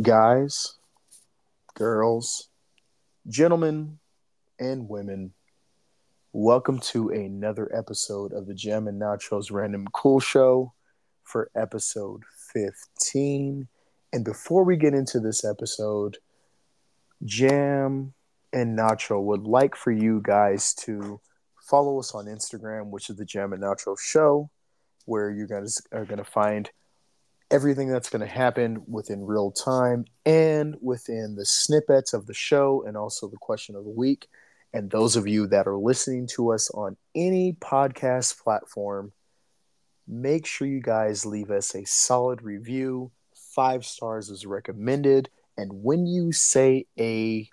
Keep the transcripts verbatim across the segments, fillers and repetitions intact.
Guys, girls, gentlemen, and women, welcome to another episode of the Jam and Nachos Random Cool Show for episode fifteen. And before we get into this episode, Jam and Nacho would like for you guys to follow us on Instagram, which is the Jam and Nacho Show, where you guys are going to find everything that's going to happen within real time and within the snippets of the show and also the question of the week. And those of you that are listening to us on any podcast platform, make sure you guys leave us a solid review. Five stars is recommended. And when you say a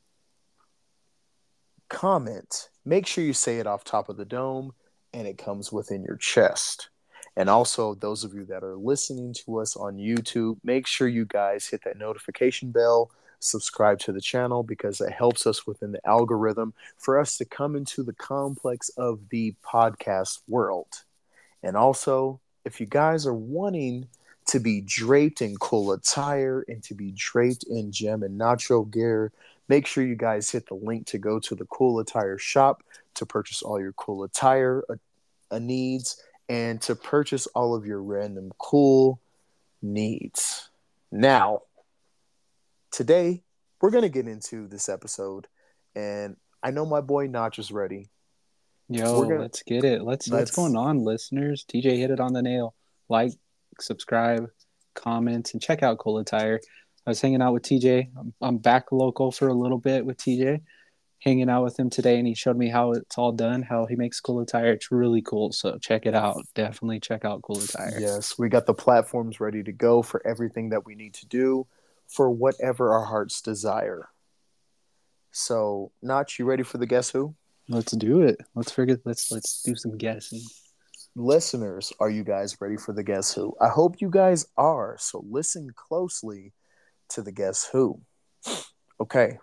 comment, make sure you say it off top of the dome and it comes within your chest. And also, those of you that are listening to us on YouTube, make sure you guys hit that notification bell, subscribe to the channel, because it helps us within the algorithm for us to come into the complex of the podcast world. And also, if you guys are wanting to be draped in cool attire and to be draped in Jam and Nacho gear, make sure you guys hit the link to go to the Cool Attire shop to purchase all your cool attire uh, uh, needs, and to purchase all of your random cool needs. Now, today, we're going to get into this episode, and I know my boy Notch is ready. Yo, gonna, let's get it. Let's, let's what's going on, listeners? T J hit it on the nail. Like, subscribe, comment, and check out Cool Attire. I was hanging out with T J. I'm, I'm back local for a little bit with T J. Hanging out with him today, and he showed me how it's all done, how he makes Cool Attire. It's really cool, so check it out. Definitely check out Cool Attire. Yes, we got the platforms ready to go for everything that we need to do for whatever our hearts desire. So, Notch, you ready for the Guess Who? Let's do it. Let's forget. Let's let's do some guessing. Listeners, are you guys ready for the Guess Who? I hope you guys are. So listen closely to the Guess Who. Okay.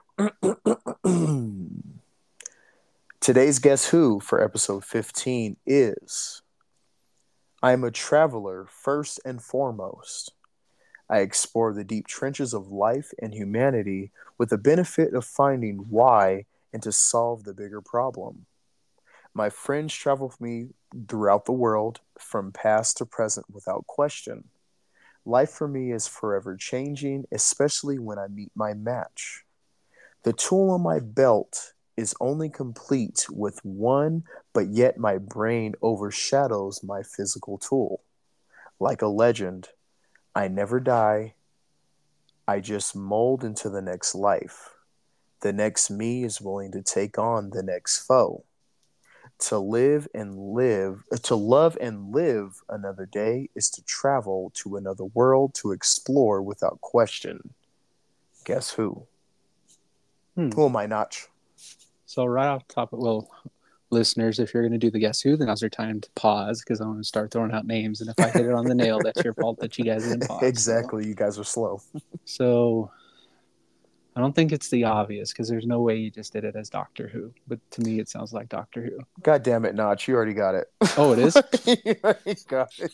Today's Guess Who for episode fifteen is: I am a traveler first and foremost. I explore the deep trenches of life and humanity with the benefit of finding why and to solve the bigger problem. My friends travel with me throughout the world, from past to present, without question. Life for me is forever changing, especially when I meet my match. The tool on my belt is only complete with one, but yet my brain overshadows my physical tool. Like a legend, I never die. I just mold into the next life. The next me is willing to take on the next foe. To live and live, to love and live another day is to travel to another world to explore without question. Guess who? Hmm. Who am I, Notch? So right off the top of, well, listeners, if you're going to do the Guess Who, then now's your time to pause, because I'm going to start throwing out names. And if I hit it on the nail, that's your fault that you guys didn't pause. Exactly. So. You guys are slow. So I don't think it's the obvious, because there's no way you just did it as Doctor Who. But to me, it sounds like Doctor Who. God damn it, Notch. You already got it. Oh, it is? You already got it.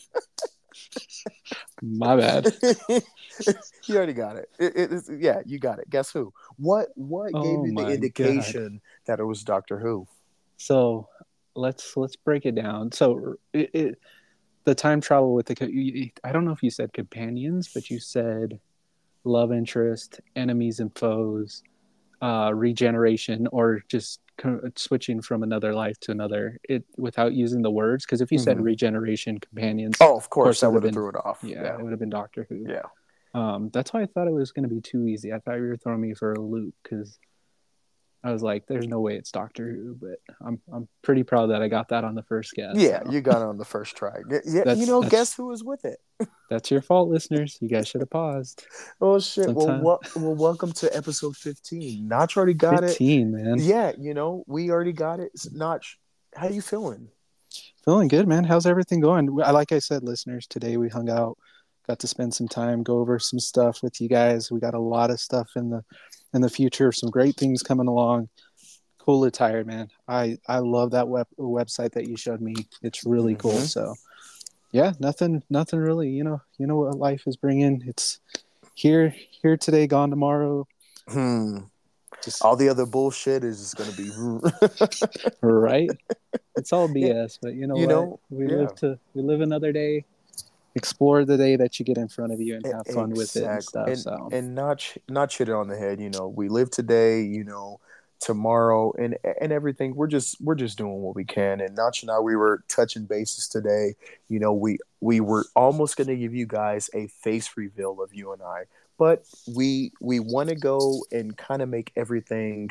My bad. You already got it. It, it, it. Yeah, you got it. Guess who? What What oh gave you the indication God. that it was Doctor Who? So let's let's break it down. So it, it, the time travel with the, I don't know if you said companions, but you said love interest, enemies and foes, uh, regeneration, or just co- switching from another life to another, it without using the words. Because if you mm-hmm. said regeneration, companions, oh, of course, that would have threw it off. Yeah, yeah, it would have been Doctor Who. Yeah. Um, that's why I thought it was going to be too easy. I thought you were throwing me for a loop, because I was like, "There's no way it's Doctor Who." But I'm I'm pretty proud that I got that on the first guess. Yeah, so. You got it on the first try. Yeah, that's, you know, guess who was with it? That's your fault, listeners. You guys should have paused. Oh shit! Sometime. Well, well, well, welcome to episode fifteen. Notch already got fifteen, it. fifteen, man. Yeah, you know, we already got it. Notch, how you feeling? Feeling good, man. How's everything going? Like I said, listeners, today we hung out, got to spend some time, go over some stuff with you guys. We got a lot of stuff in the in the future, some great things coming along. Cool Attire, man. I, I love that web website that you showed me. It's really mm-hmm. cool. So, yeah, nothing nothing really. You know, you know what life is bringing. It's here, here today, gone tomorrow. Hmm. Just All the other bullshit is just gonna be right. It's all yeah, B S, but you know you what? know, We yeah. live to we live another day. Explore the day that you get in front of you and E- have fun with it and Exactly, stuff. and So and not ch- not shit it on the head. You know, we live today. You know, tomorrow, and and everything. We're just we're just doing what we can. And Notch and I, we were touching bases today. You know, we we were almost going to give you guys a face reveal of you and I, but we we want to go and kind of make everything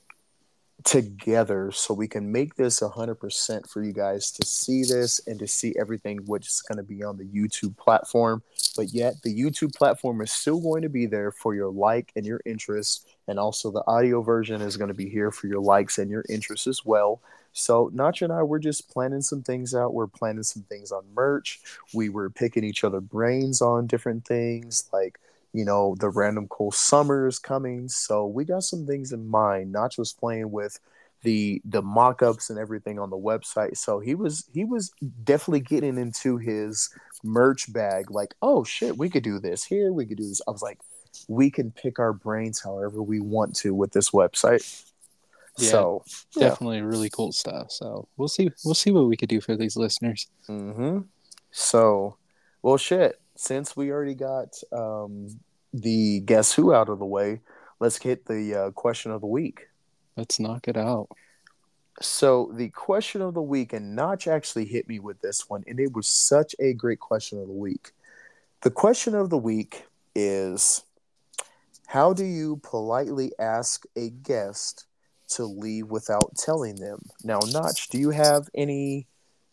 together so we can make this one hundred percent for you guys to see this and to see everything which is going to be on the YouTube platform. But yet, the YouTube platform is still going to be there for your like and your interest. And also, the audio version is going to be here for your likes and your interests as well. So, Nacho and I, we're just planning some things out. We're planning some things on merch. We were picking each other brains on different things like you know, the Random Cool Summer is coming. So we got some things in mind. Notch was playing with the the mock-ups and everything on the website. So he was he was definitely getting into his merch bag, like, oh shit, we could do this here, we could do this. I was like, we can pick our brains however we want to with this website. yeah, So yeah. definitely really cool stuff. So we'll see we'll see what we could do for these listeners. Mm-hmm. So well shit. Since we already got um the guess who out of the way, let's hit the uh, question of the week. Let's knock it out. So the question of the week, and Notch actually hit me with this one, and it was such a great question of the week. The question of the week is, how do you politely ask a guest to leave without telling them? Now, Notch, do you have any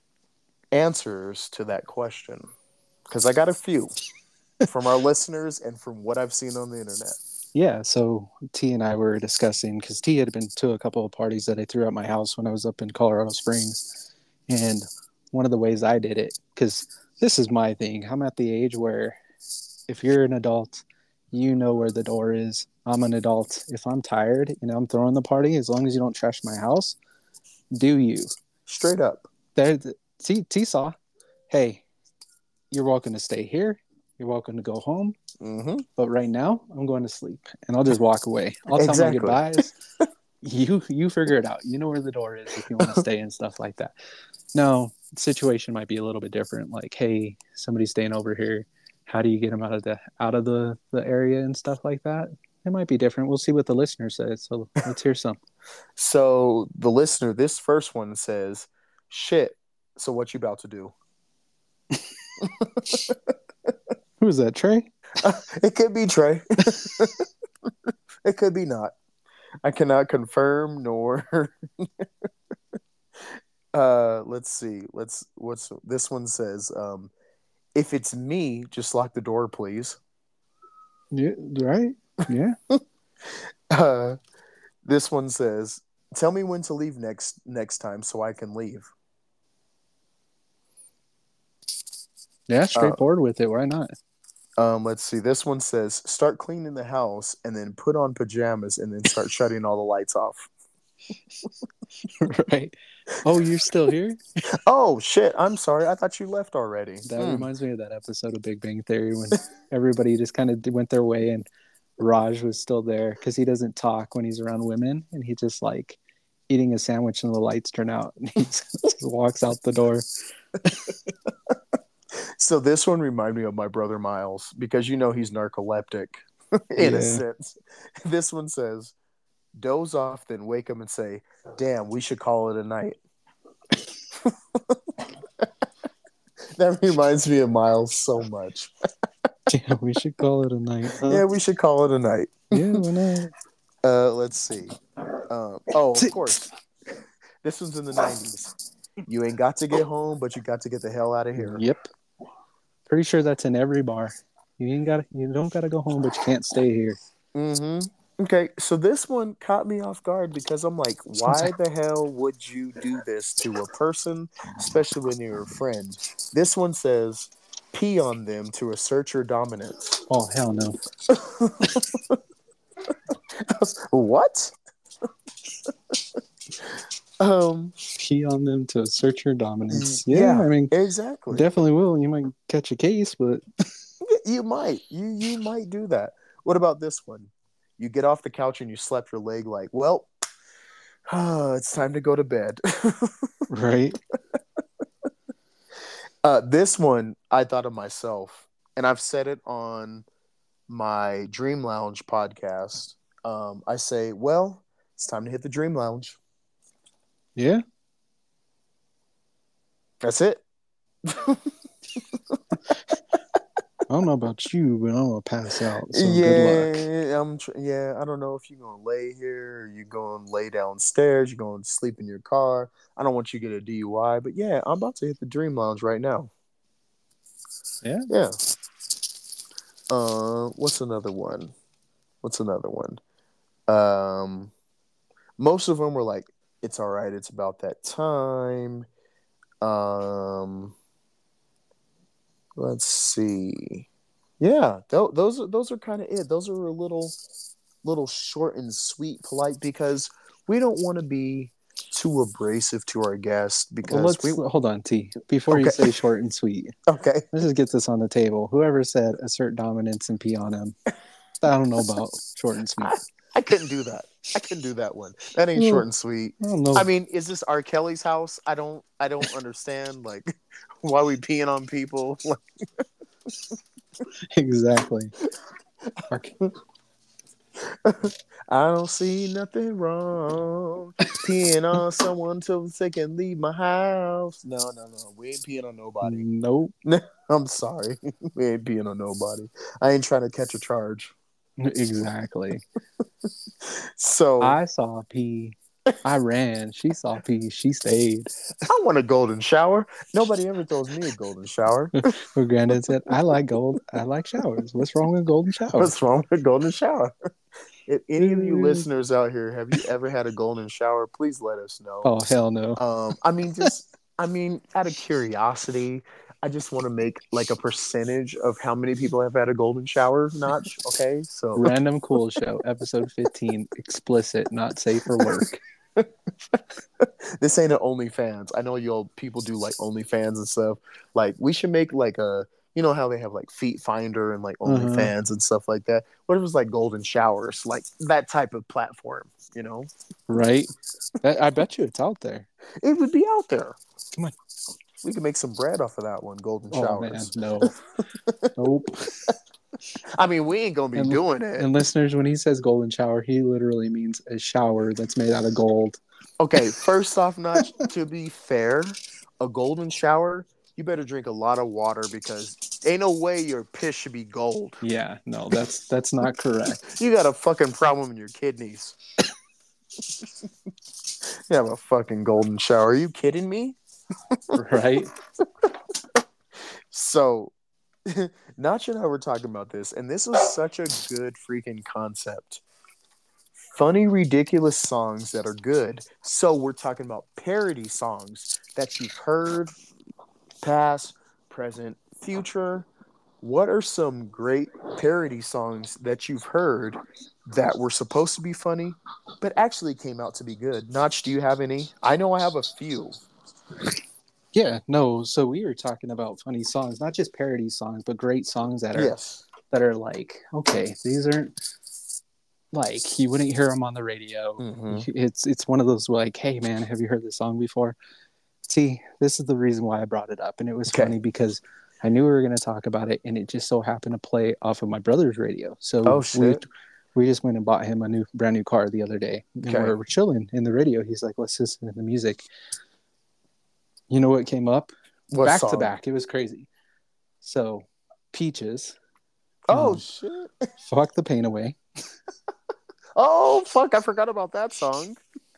answers to that question? Because I got a few from our listeners and from what I've seen on the internet. Yeah, so T and I were discussing because T had been to a couple of parties that I threw at my house when I was up in Colorado Springs. And one of the ways I did it, because this is my thing, I'm at the age where if you're an adult, you know where the door is. I'm an adult. If I'm tired and I'm throwing the party, as long as you don't trash my house, do you? Straight up. There, T, T saw, hey, you're welcome to stay here. You're welcome to go home. Mm-hmm. But right now, I'm going to sleep, and I'll just walk away. I'll tell my Exactly. goodbyes. You you figure it out. You know where the door is if you want to stay and stuff like that. No, the situation might be a little bit different. Like, hey, somebody's staying over here. How do you get them out of the out of the, the area and stuff like that? It might be different. We'll see what the listener says. So let's hear some. So the listener, this first one says, "Shit. So what you about to do?" Who is that, Trey? Uh, it could be Trey. It could be not. I cannot confirm nor. uh, let's see. Let's. What's this one says? Um, if it's me, just lock the door, please. Yeah, right? Yeah. Uh, this one says, "Tell me when to leave next next time so I can leave." Yeah, Uh, straightforward with it. Why not? Um, let's see. This one says, "Start cleaning the house and then put on pajamas and then start shutting all the lights off." Right. Oh, you're still here? Oh shit! I'm sorry. I thought you left already. That Hmm. reminds me of that episode of Big Bang Theory when everybody just kind of went their way and Raj was still there because he doesn't talk when he's around women and he just like eating a sandwich and the lights turn out and he just walks out the door. So this one reminded me of my brother Miles because you know he's narcoleptic in Yeah. a sense. This one says, "Doze off, then wake up and say, 'Damn, we should call it a night.'" That reminds me of Miles so much. Yeah, we should call it a night. Huh? Yeah, we should call it a night. Yeah, why not? Uh, let's see. Um, oh, of course. This one's in the nineties. You ain't got to get home, but you got to get the hell out of here. Yep. Pretty sure that's in every bar. You ain't got you don't gotta go home, but you can't stay here. Mm-hmm. Okay, so this one caught me off guard because I'm like, why the hell would you do this to a person, especially when you're a friend? This one says, "Pee on them to assert your dominance." Oh hell no. What? um, Pee on them to assert your dominance. Yeah, yeah, I mean exactly. definitely will. You might catch a case, but You might. You you might do that. What about this one? You get off the couch and you slap your leg like, well, it's time to go to bed. Right? Uh, this one I thought of myself, and I've said it on my Dream Lounge podcast. Um, I say, well, it's time to hit the Dream Lounge. Yeah. That's it. I don't know about you, but I'm gonna pass out. So yeah, good luck. I'm. Tr- yeah, I don't know if you're gonna lay here, or you're gonna lay downstairs, you're gonna sleep in your car. I don't want you to get a D U I, but yeah, I'm about to hit the Dream Lounge right now. Yeah. Yeah. Uh, what's another one? What's another one? Um, most of them were like, "It's all right. It's about that time." Um, let's see. Yeah, th- those are those are kind of it. Those are a little, little short and sweet, polite, because we don't want to be too abrasive to our guests. Because Well, let's we hold on, T. Before okay, you say short and sweet, okay. let's just get this on the table. Whoever said assert dominance and pee on him, I don't know about short and sweet. I, I couldn't do that. I couldn't do that one. That ain't Well, short and sweet. I don't know. I mean, is this R. Kelly's house? I don't. I don't understand. Like, why we peeing on people? Like, Exactly. I don't see nothing wrong peeing on someone till they can leave my house. No, no, no. We ain't peeing on nobody. Nope. I'm sorry. We ain't peeing on nobody. I ain't trying to catch a charge. Exactly. So I saw pee. I ran. She saw pee. She stayed. I want a golden shower. Nobody ever throws me a golden shower. Her granddad said, I like gold. I like showers. What's wrong with golden showers? What's wrong with a golden shower? If any of you listeners out here, have you ever had a golden shower? Please let us know. Oh, hell no. Um, I mean, just, I mean, out of curiosity, I just want to make like a percentage of how many people have had a golden shower. Notch, okay? So Random Cool Show, episode fifteen, explicit, not safe for work. This ain't an OnlyFans. I know y'all people do like OnlyFans and stuff. Like, we should make like a, you know how they have like Feet Finder and like OnlyFans uh-huh. and stuff like that. What if it was like golden showers, like that type of platform, you know? Right. I bet you it's out there. It would be out there. Come on. We could make some bread off of that one, golden oh, showers. Man, no. Nope. I mean, we ain't gonna be and, doing it. And listeners, when he says golden shower, he literally means a shower that's made out of gold. Okay, first off, Notch, to be fair, a golden shower, you better drink a lot of water because ain't no way your piss should be gold. Yeah, no, that's that's not correct. You got a fucking problem in your kidneys. You have a fucking golden shower. Are you kidding me? Right? So, Notch and I were talking about this, and this was such a good freaking concept. Funny, ridiculous songs that are good. So we're talking about parody songs that you've heard, past, present, future. What are some great parody songs that you've heard that were supposed to be funny, but actually came out to be good? Notch, do you have any? I know I have a few. Yeah, no. So we were talking about funny songs, not just parody songs, but great songs that are yes. that are like, okay, these aren't like you wouldn't hear them on the radio. Mm-hmm. It's it's one of those like, hey man, have you heard this song before? See, this is the reason why I brought it up, and it was okay. funny because I knew we were going to talk about it, and it just so happened to play off of my brother's radio. So oh, shit. we we just went and bought him a new brand new car the other day, and okay. we're, we're chilling in the radio. He's like, let's listen to the music. You know what came up? What back song? to back. It was crazy. So, Peaches. Oh, um, shit. Fuck the Pain Away. Oh, fuck. I forgot about that song.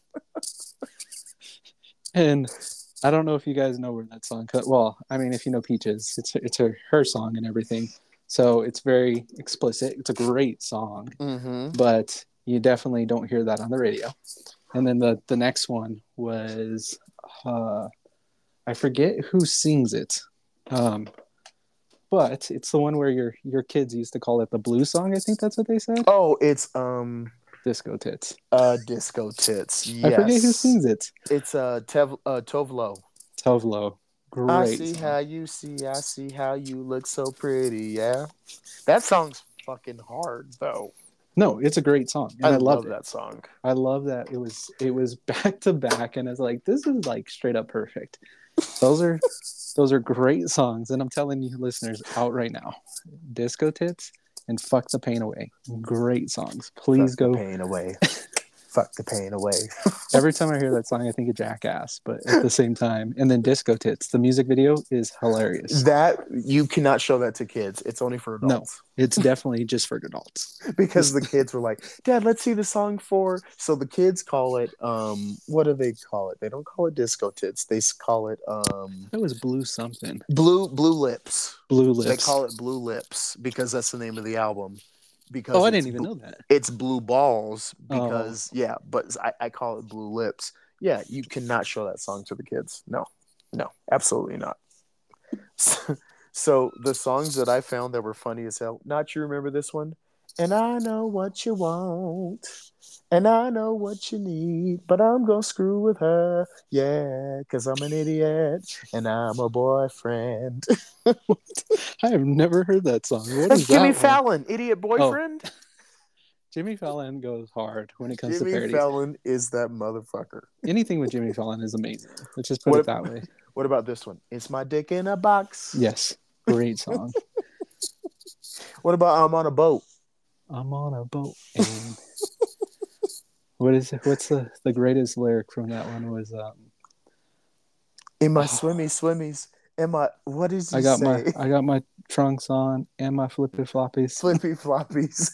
And I don't know if you guys know where that song cut. Well, I mean, if you know Peaches, it's it's her, her song and everything. So it's very explicit. It's a great song. Mm-hmm. But you definitely don't hear that on the radio. And then the, the next one was... Uh, I forget who sings it, um, but it's the one where your your kids used to call it the blue song. I think that's what they said. Oh, it's um, Disco Tits. Uh, Disco Tits. Yes. I forget who sings it. It's uh, Tev uh Tovlo. Tovlo. I Great see song. how you see, I see how you look so pretty, yeah. That song's fucking hard, though. No, it's a great song, I and I loved love it. that song. I love that it was it was back to back, and it's like this is like straight up perfect. Those are those are great songs, and I'm telling you, listeners, out right now, Disco Tits and Fuck the Pain Away, great songs. Please Fuck the go. pain away. Fuck the pain away. Every time I hear that song, I think of Jackass, but at the same time, and then Disco Tits. The music video is hilarious. That you cannot show that to kids. It's only for No, adults. it's definitely just for adults. Because the kids were like, "Dad, let's see the song for." So the kids call it um what do they call it? They don't call it disco tits. They call it um That was Blue something. blue blue lips. Blue Lips. They call it Blue Lips because that's the name of the album. Because Oh, I it's didn't even bl- know that. It's Blue Balls Oh. because yeah, but I, I call it Blue Lips. Yeah, you cannot show that song to the kids. No, no, absolutely not. So the songs that I found that were funny as hell. Not you remember this one? And I know what you want, and I know what you need, but I'm gonna screw with her, yeah, cause I'm an idiot and I'm a boyfriend. I have never heard that song. What That's is Jimmy that one? Fallon, idiot boyfriend. Oh, Jimmy Fallon goes hard when it comes Jimmy to parodies. Fallon is that motherfucker. Anything with Jimmy Fallon is amazing. Let's just put What it that way. What about this one? It's my dick in a box. Yes, great song. What about I'm on a boat? I'm on a boat. And what is it? What's the the greatest lyric from that one? Was um, In my Oh. swimmy swimmies. In my what does he I got say? my I got my trunks on and my flippy floppies. Flippy floppies.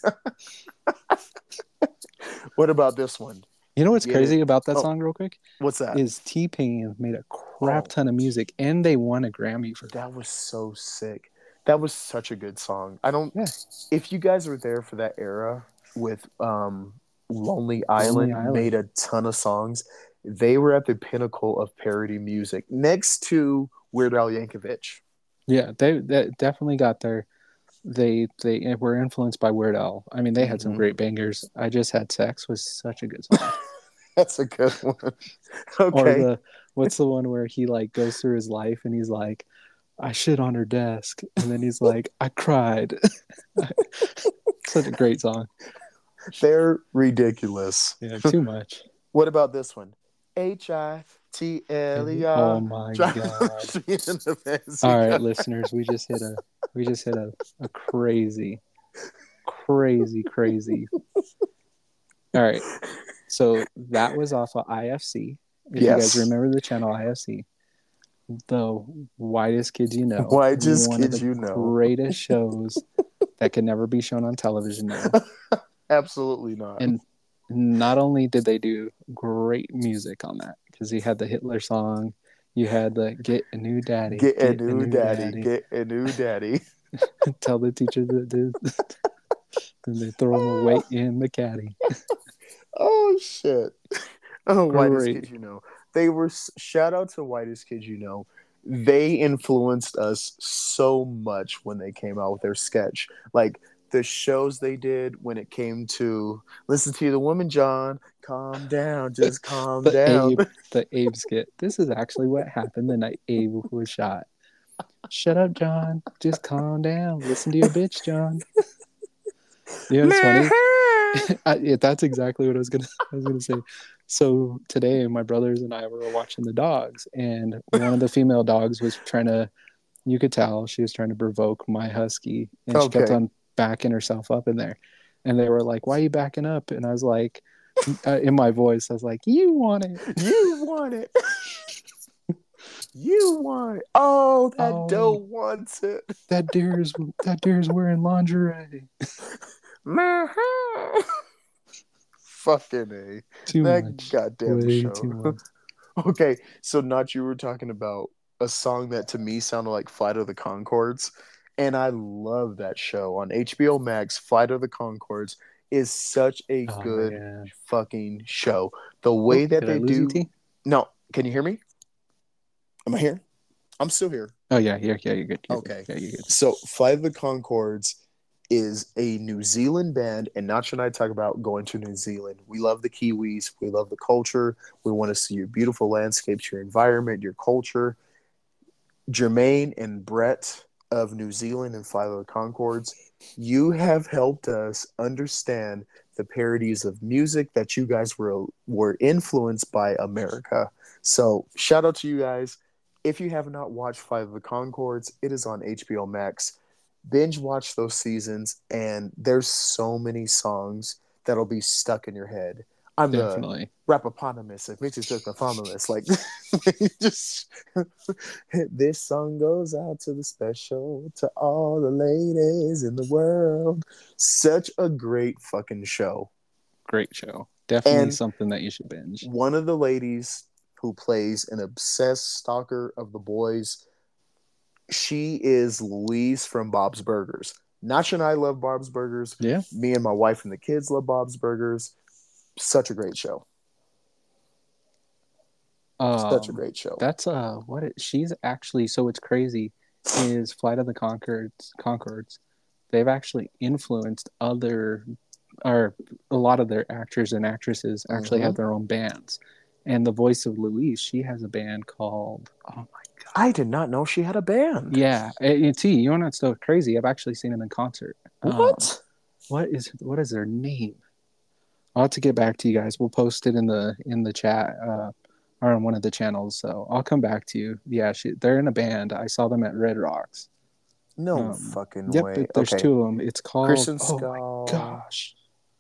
What about this one? You know what's Get crazy it. about that Oh. song, real quick? What's that? Is T-Pain made a crap Oh. ton of music, and they won a Grammy for that. That was so sick. That was such a good song. I don't. Yeah. If you guys were there for that era with um, Lonely Island, Island. made a ton of songs. They were at the pinnacle of parody music, next to Weird Al Yankovic. Yeah, they, they definitely got there. They they were influenced by Weird Al. I mean, they had some Mhm. great bangers. I Just Had Sex was such a good song. That's a good one. Or Okay. the what's the one where he like goes through his life and he's like, I shit on her desk, and then he's like, I cried. Such a great song. They're ridiculous. Yeah, too much. What about this one? H I T L E R. Oh my god! All right, listeners, we just hit a we just hit a, a crazy, crazy, crazy. All right, so that was off of I F C. If Yes. you guys remember the channel I F C, the Whitest Kids You Know, Whitest one Kids of the You Know. greatest shows that can never be shown on television now. Absolutely not. And not only did they do great music on that, because you had the Hitler song, you had the Get a New Daddy, Get a new daddy. Get a new daddy. Tell the teacher that did. And they throw them away in the caddy. Oh shit! Oh, Whitest Great. Kids You Know. They were shout out to Whitest Kids You Know. They influenced us so much when they came out with their sketch. Like the shows they did when it came to listen to the woman, John. Calm down, just calm The down. Abe, the Abe skit. This is actually what happened the night Abe was shot. Shut up, John. Just calm down. Listen to your bitch, John. You know what's funny? I, yeah, that's exactly what I was gonna. I was gonna say. So today, my brothers and I were watching the dogs, and one of the female dogs was trying to. You could tell she was trying to provoke my husky, and she kept Okay. on backing herself up in there. And they were like, "Why are you backing up?" And I was like, uh, in my voice, I was like, "You want it? You want it. You want it. Oh, that Oh. doe wants it. That deer is that deer is wearing lingerie." Fucking A. Too That much. goddamn Way show. too much. Okay, so not you were talking about a song that to me sounded like Flight of the Conchords, and I love that show on H B O Max. Flight of the Conchords is such a Oh, good yeah. fucking show. The way Oh, that did I they lose do. you, T? No, can you hear me? Am I here? I'm still here. Oh yeah, yeah, yeah. You're good. You're Okay. Good. Yeah, you're good. So Flight of the Conchords is a New Zealand band, and Nacho and I talk about going to New Zealand. We love the Kiwis. We love the culture. We want to see your beautiful landscapes, your environment, your culture. Jermaine and Brett of New Zealand and Flight of the Concords, you have helped us understand the parodies of music that you guys were were influenced by America. So shout out to you guys. If you have not watched Flight of the Concords, it is on H B O Max. Binge watch those seasons, and there's so many songs that'll be stuck in your head. I'm the Definitely. rapoponymous of Mitch's Hypnophonolus. Like, just this song goes out to the special, to all the ladies in the world. Such a great fucking show. Great show. Definitely And something that you should binge. one of the ladies who plays an obsessed stalker of the boys, she is Louise from Bob's Burgers. Nacha and I love Bob's Burgers. Yeah. Me and my wife and the kids love Bob's Burgers. Such a great show. Um, Such a great show. That's uh what it, she's actually so it's crazy is Flight of the Concords Concords. They've actually influenced other or a lot of their actors and actresses actually Mhm. have their own bands. And the voice of Louise, she has a band called oh my god. I did not know she had a band. Yeah, and see, you know what's so crazy? I've actually seen them in concert. Um, What? what is what is their name? I'll have to get back to you guys. We'll post it in the in the chat uh, or on one of the channels. So I'll come back to you. Yeah, she, they're in a band. I saw them at Red Rocks. No Um, fucking Yep, way. there's Okay. two of them. It's called. Kristen Oh Skull. my gosh!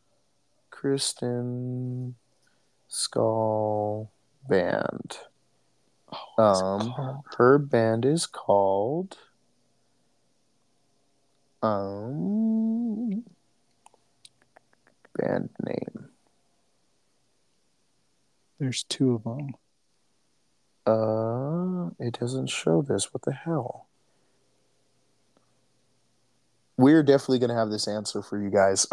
Kristen Skull Band. Oh, what's it Um, called? her band is called. Um, band name. There's two of them. Uh, it doesn't show this. What the hell? We're definitely gonna have this answer for you guys.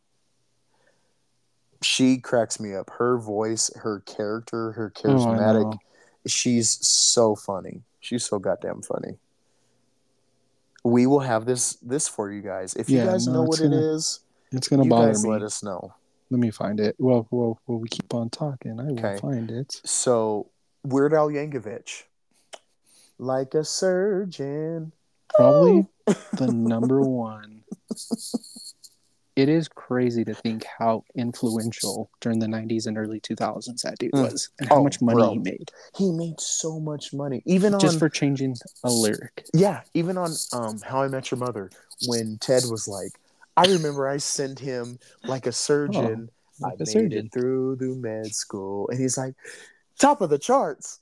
She cracks me up. Her voice, her character, her Oh, I charismatic. know. She's so funny. She's so goddamn funny. We will have this this for you guys. If you Yeah, guys no, know it's what it gonna is, it's gonna you bother guys me. let us know. Let me find it. Well, well, well, we keep on talking. I will Okay. find it. So Weird Al Yankovic, like a surgeon. Probably the number one. It is crazy to think how influential during the nineties and early two thousands that dude Mm. was and how Oh, much money bro. he made He made so much money, even on just for changing a lyric. yeah, even on um How I Met Your Mother, when Ted was like, I remember I sent him like a surgeon. Oh, like I a made surgeon. it through the med school, and he's like, top of the charts.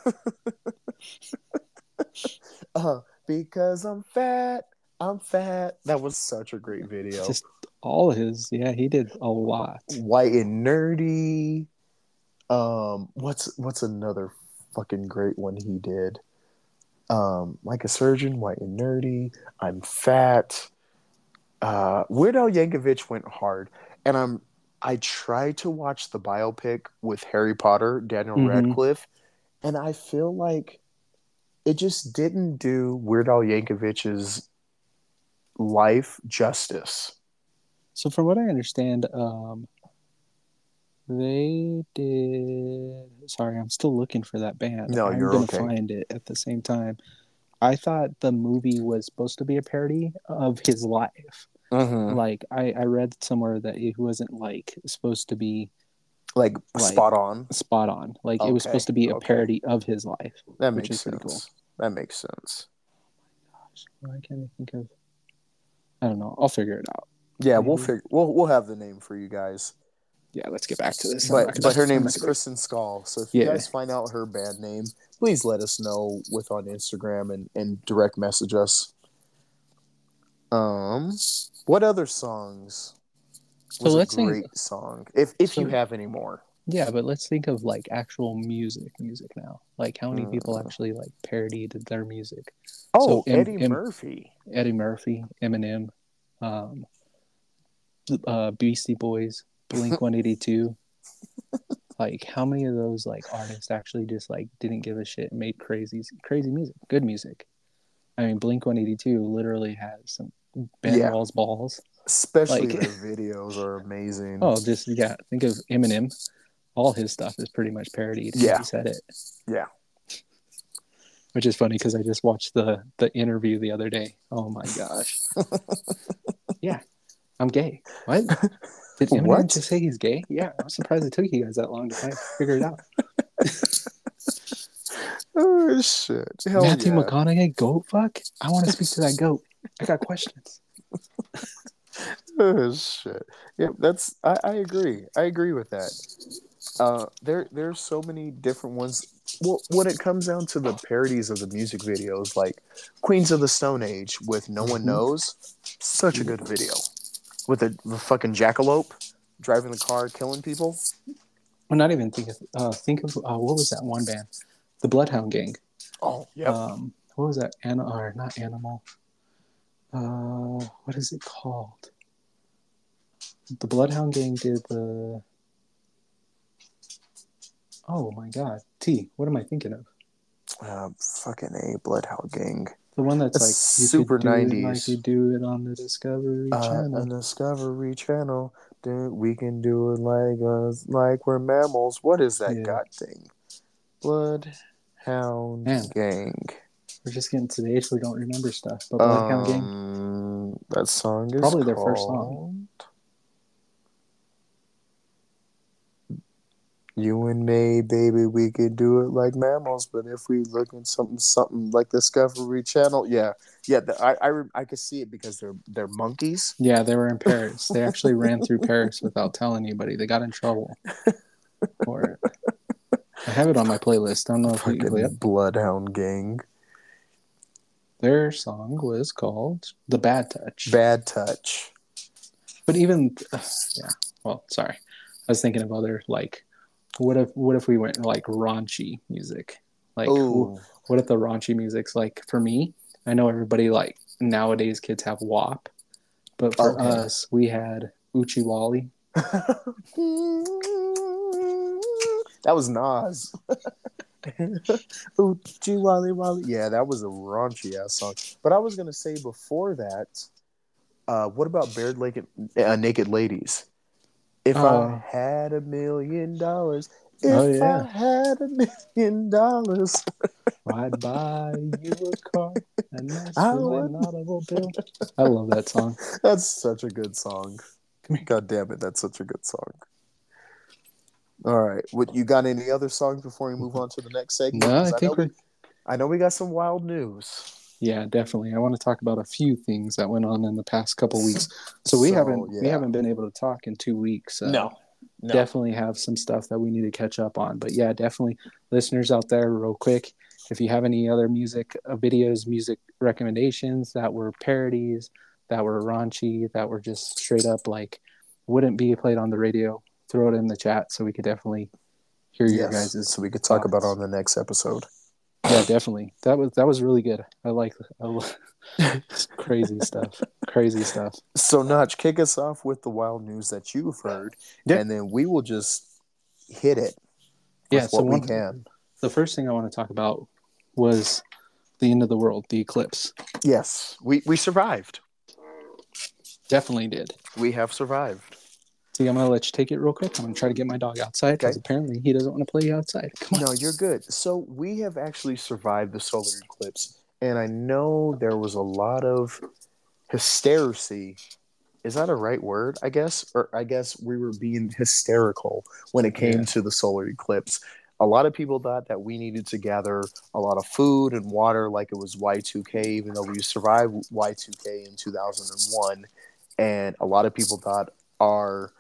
uh, because I'm fat, I'm fat. That was such a great video. Just all his, yeah, he did a lot. White and Nerdy. Um, what's what's another fucking great one he did? Um, like a surgeon, white and nerdy. I'm fat. Uh, Weird Al Yankovic went hard, and I'm. I tried to watch the biopic with Harry Potter, Daniel Mhm. Radcliffe, and I feel like it just didn't do Weird Al Yankovic's life justice. So from what I understand, um, they did. Sorry, I'm still looking for that band. No, I'm you're gonna okay. find it at the same time. I thought the movie was supposed to be a parody of his life. Mm-hmm. Like I, I read somewhere that it wasn't like supposed to be Like, like spot on. spot on. Like it was Okay, supposed to be a okay. parody of his life, That which makes is pretty cool. sense. That makes sense. Gosh, why can't I think of? I don't know. I'll figure it out. Yeah, we'll Maybe. figure. We'll we'll have the name for you guys. Yeah, let's get back to this. I'm not But gonna- but her I'm name not is gonna- Kristen Skull. So if you Yeah. guys find out her band name, please let us know with on Instagram and, and direct message us. Um, what other songs So was let's a think- great song? If if you So- have any more. Yeah, but let's think of like actual music, music now. Like how many people Mm. actually like parodied their music? Oh, So, M- Eddie M- Murphy. Eddie Murphy, Eminem, um, uh, Beastie Boys, Blink One Eighty Two. Like how many of those like artists actually just like didn't give a shit and made crazy, crazy music, good music? I mean, Blink One Eighty Two literally has some Ben Yeah. Walls balls. Especially Like- their videos are amazing. Oh, just yeah. Think of Eminem. All his stuff is pretty much parodied. Yeah. He said it. Yeah. which is funny because I just watched the the interview the other day. Oh my gosh. Yeah, I'm gay. What? Did Eminem What? just say he's gay? Yeah, I'm surprised it took you guys that long to find, figure it out. Oh shit! Hell Matthew yeah! McConaughey, goat fuck? I want to speak to that goat. I got questions. Oh shit! Yeah, that's. I, I agree. I agree with that. Uh, there there's so many different ones. Well, when it comes down to the parodies of the music videos, like Queens of the Stone Age with No One Mm-hmm. Knows, such a good video. With the, the fucking jackalope driving the car, killing people. I'm not even think of uh, think of uh, what was that one band, the Bloodhound Gang. Oh, yep. Um, what was that? An- or not Animal. Uh, what is it called? The Bloodhound Gang did the. Oh my God, T. What am I thinking of? Uh, fucking A, Bloodhound Gang. The one that's That's like you could super do it like you nineties. do it on the Discovery Uh, Channel. on Discovery Channel, dude, we can do it like us, like we're mammals. What is that Yeah, god thing? Bloodhound man, Gang. we're just getting to the age where we don't remember stuff. But Bloodhound Gang, Um, that song is probably their first song. called "You and Me, Baby, We Could Do It Like Mammals." But if we look at something, something like Discovery Channel, yeah, yeah, the, I, I, I could see it because they're they're monkeys. Yeah, they were in Paris. They actually ran through Paris without telling anybody. They got in trouble for it. I have it on my playlist. I don't know if you. Fucking Yep. Bloodhound Gang. Their song was called "The Bad Touch." Bad Touch. But even, uh, yeah. Well, sorry. I was thinking of other like, what if what if we went like raunchy music? Like, wh- Oh, what if the raunchy music's like for me? I know everybody like nowadays kids have W A P, but for okay. us we had Uchi Wally. That was Nas. Oochie Wally Wally. Yeah, that was a raunchy ass song. But I was gonna say before that, uh, what about Bared Naked, uh, Naked Ladies? If I Oh, had a million dollars, oh if yeah. I had a million dollars, I'd buy you a car, and that's I with would. an automobile. I love that song. That's such a good song. Come here. God damn it, that's such a good song. All right, what you got? Any other songs before we move on to the next segment? No, Because I I know think we, we're I know we got some wild news. yeah, definitely. I want to talk about a few things that went on in the past couple weeks. So we So haven't we yeah, haven't been able to talk in two weeks. So no, no. definitely have some stuff that we need to catch up on. But yeah, definitely listeners out there, real quick, if you have any other music uh, videos, music recommendations that were parodies, that were raunchy, that were just straight up like wouldn't be played on the radio, throw it in the chat so we could definitely hear your Yes, guys' so we could talk about it thoughts. on the next episode. Yeah, definitely. That was that was really good. I like I, crazy stuff. Crazy stuff. So Notch, kick us off with the wild news that you've heard, Yeah. and then we will just hit it Yeah. with So what we one can. the first thing I want to talk about was the end of the world, the eclipse. Yes, we we survived. Definitely did. We have survived. See, I'm gonna let you take it real quick. I'm gonna try to get my dog outside because Okay. apparently he doesn't want to play outside. Come on. No, you're good. So we have actually survived the solar eclipse, and I know there was a lot of hysterisy. Is that a right word? I guess, or I guess we were being hysterical when it came Yeah. to the solar eclipse. A lot of people thought that we needed to gather a lot of food and water like it was Y two K, even though we survived Y two K in two thousand one. And a lot of people thought our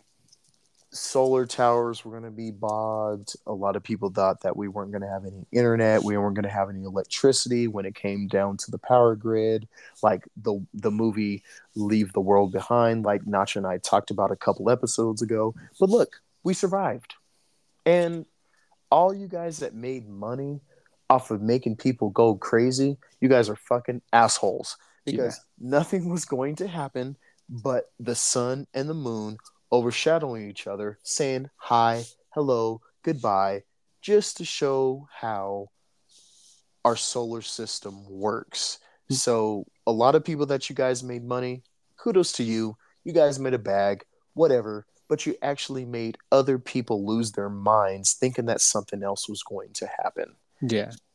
solar towers were going to be bogged. A lot of people thought that we weren't going to have any internet, we weren't going to have any electricity when it came down to the power grid, like the the movie Leave the World Behind, like Notch and I talked about a couple episodes ago. But look, we survived. And all you guys that made money off of making people go crazy, you guys are fucking assholes Yeah. because nothing was going to happen but the sun and the moon overshadowing each other, saying hi, hello, goodbye, just to show how our solar system works. So, a lot of people that you guys made money, kudos to you. You guys made a bag, whatever, but you actually made other people lose their minds thinking that something else was going to happen. Yeah.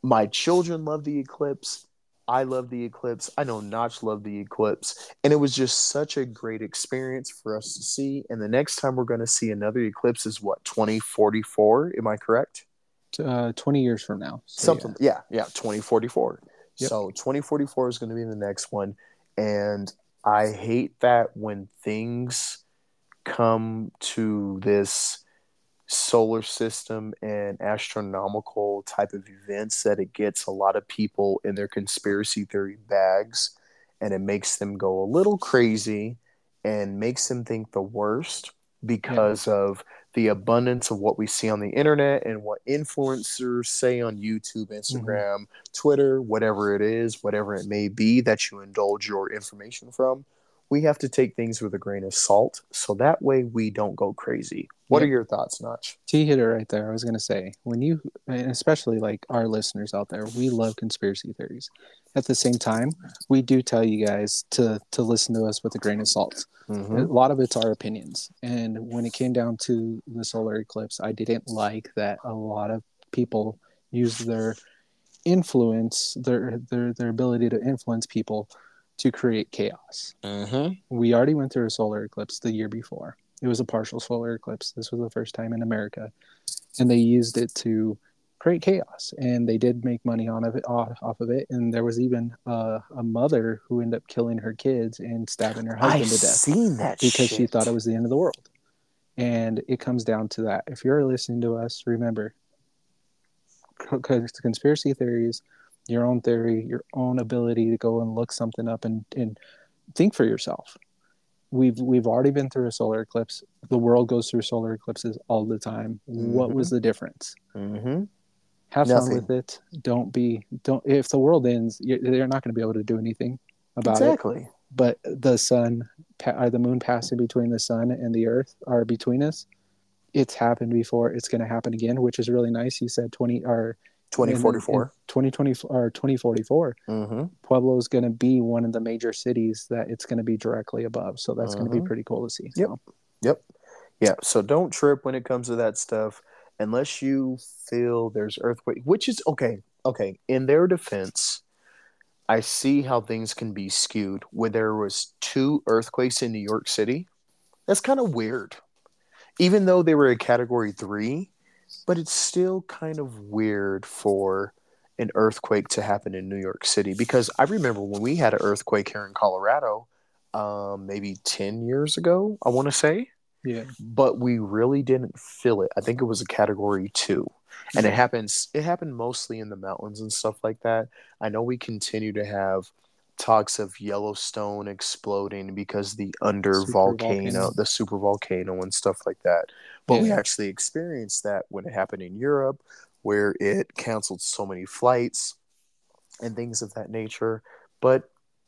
My children love the eclipse. I love the eclipse. I know Notch loved the eclipse. And it was just such a great experience for us to see. And the next time we're going to see another eclipse is what, twenty forty-four? Am I correct? Uh, twenty years from now. So Something. Yeah, yeah, twenty forty-four. Yep. So twenty forty-four is going to be the next one. And I hate that when things come to this solar system and astronomical type of events that it gets a lot of people in their conspiracy theory bags, and it makes them go a little crazy and makes them think the worst Yeah. because of the abundance of what we see on the internet and what influencers say on YouTube, Mm-hmm. Instagram, Twitter, whatever it is, whatever it may be that you indulge your information from. We have to take things with a grain of salt so that way we don't go crazy. What are Yep. your thoughts, Notch? T hit it right there. I was going to say, when you, and especially like our listeners out there, we love conspiracy theories. At the same time, we do tell you guys to to listen to us with a grain of salt. A Mm-hmm. lot of it's our opinions. And when it came down to the solar eclipse, I didn't like that a lot of people use their influence, their their their ability to influence people to create chaos. Mm-hmm. We already went through a solar eclipse the year before. It was a partial solar eclipse. This was the first time in America, and they used it to create chaos. And they did make money on of it, off, off of it. And there was even uh, a mother who ended up killing her kids and stabbing her I've husband to death seen that because she thought it shit. was the end of the world. And it comes down to that. If you're listening to us, remember, conspiracy theories, your own theory, your own ability to go and look something up and, and think for yourself. We've we've already been through a solar eclipse. The world goes through solar eclipses all the time. What Mm-hmm. was the difference? Mm-hmm. Have fun with Nothing. it. Don't be don't. If the world ends, you're, they're not going to be able to do anything about it. Exactly. But the sun, or the moon passing between the sun and the earth, are between us. It's happened before. It's going to happen again, which is really nice. You said twenty or in, the, in twenty forty-four. twenty twenty or twenty forty-four. Mm-hmm. Pueblo is going to be one of the major cities that it's going to be directly above. So that's going to be Mm-hmm. pretty cool to see. Yep. So, Yep. Yeah. So don't trip when it comes to that stuff unless you feel there's earthquake, which is okay. Okay. In their defense, I see how things can be skewed. Where there was two earthquakes in New York City, that's kind of weird. Even though they were a category three, but it's still kind of weird for an earthquake to happen in New York City because I remember when we had an earthquake here in Colorado, um, maybe ten years ago, I want to say, yeah. but we really didn't feel it. I think it was a category two. And it Yeah. happens, it happened mostly in the mountains and stuff like that. I know we continue to have talks of Yellowstone exploding because the under Super volcano, volcano. the super volcano and stuff like that. But we Yeah. actually experienced that when it happened in Europe, where it canceled so many flights and things of that nature. But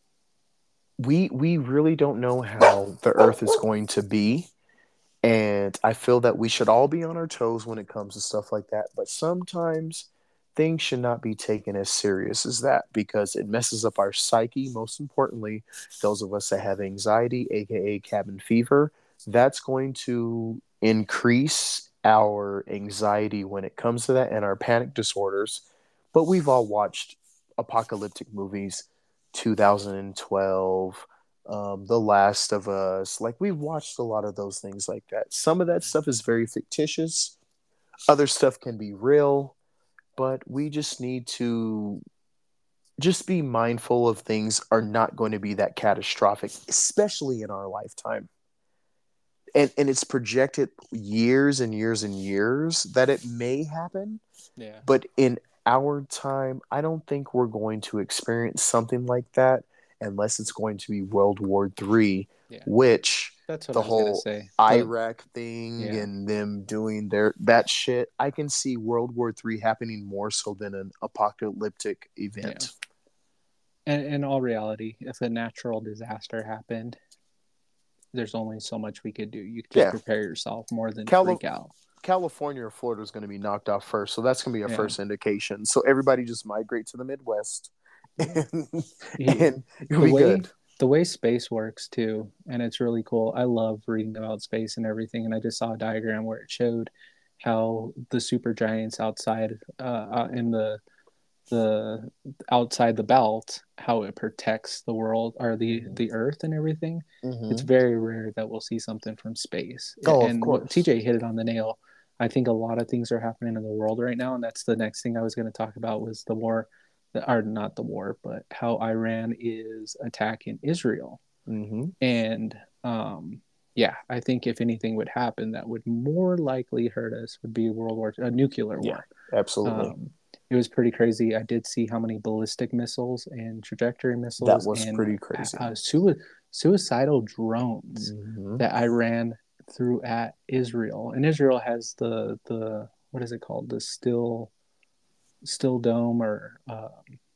we we really don't know how the Earth is going to be. And I feel that we should all be on our toes when it comes to stuff like that. But sometimes things should not be taken as serious as that because it messes up our psyche. Most importantly, those of us that have anxiety, aka cabin fever, that's going to increase our anxiety when it comes to that and our panic disorders. But we've all watched apocalyptic movies, two thousand twelve, um, The Last of Us. Like we've watched a lot of those things like that. Some of that stuff is very fictitious. Other stuff can be real, but we just need to just be mindful of things are not going to be that catastrophic, especially in our lifetime. And and it's projected years and years and years that it may happen, Yeah. but in our time, I don't think we're going to experience something like that unless it's going to be World War Three, Yeah. which That's what I the was going to whole say. The, Iraq thing yeah. and them doing their that shit, I can see World War Three happening more so than an apocalyptic Yeah. event. And in all reality, if a natural disaster happened, there's only so much we could do. You could just Yeah, prepare yourself more than Cali- freak out. California or Florida is going to be knocked off first, so that's going to be a Yeah. first indication. So everybody just migrate to the Midwest, Yeah. and, Yeah. and you'll The be way good. the way space works too, and it's really cool. I love reading about space and everything, and I just saw a diagram where it showed how the super giants outside uh, out in the the outside the belt, how it protects the world or the Mm-hmm. the earth and everything. It's Mm-hmm. very rare that we'll see something from space. Oh, of And what course. T J hit it on the nail. I think a lot of things are happening in the world right now, and that's the next thing I was going to talk about was the war, or not the war, but how Iran is attacking Israel. Mm-hmm. And um, yeah, I think if anything would happen that would more likely hurt us would be World War, a nuclear Yeah, war. absolutely. Um, it was pretty crazy. I did see how many ballistic missiles and trajectory That missiles was and pretty crazy. uh, sui- suicidal drones Mm-hmm. that Iran threw at Israel. And Israel has the the what is it called? The still still dome or uh,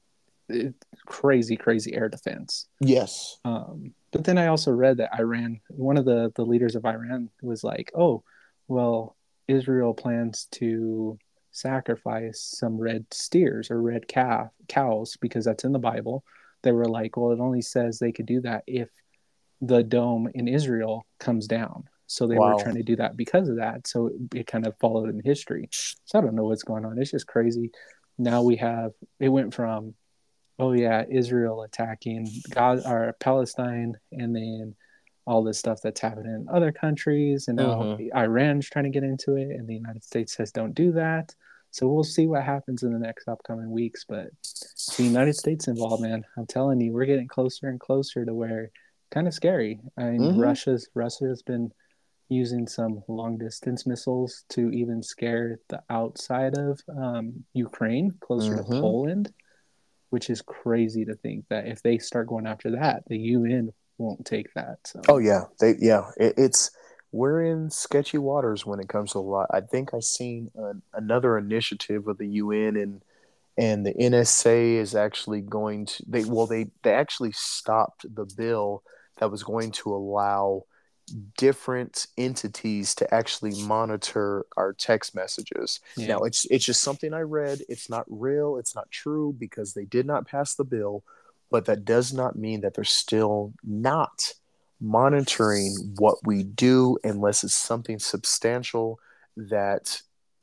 it, crazy crazy air defense. Yes. Um, but then I also read that Iran, one of the the leaders of Iran, was like, "Oh, well, Israel plans to sacrifice some red steers or red calf cows because that's in the Bible." They were like, "Well, it only says they could do that if the dome in Israel comes down." So they were Wow. trying to do that because of that. So it, it kind of followed in history. So I don't know what's going on. It's just crazy. Now we have it went from oh yeah, Israel attacking God or Palestine, and then all this stuff that's happening in other countries, and now Mm-hmm. Iran's trying to get into it, and the United States says don't do that. So we'll see what happens in the next upcoming weeks. But the United States involved, man, I'm telling you, we're getting closer and closer to where kind of scary. I mean, Mm-hmm. Russia's Russia's been using some long distance missiles to even scare the outside of um, Ukraine, closer to Mm-hmm. Poland, which is crazy to think that if they start going after that, the U N won't take that. Oh So yeah, they yeah. It, it's we're in sketchy waters when it comes to a lot. I think I seen an, another initiative of the U N and and the N S A is actually going to they well they they actually stopped the bill that was going to allow different entities to actually monitor our text messages. yeah, Now it's it's just something I read. It's not real, it's not true because they did not pass the bill, but that does not mean that they're still not monitoring what we do unless it's something substantial that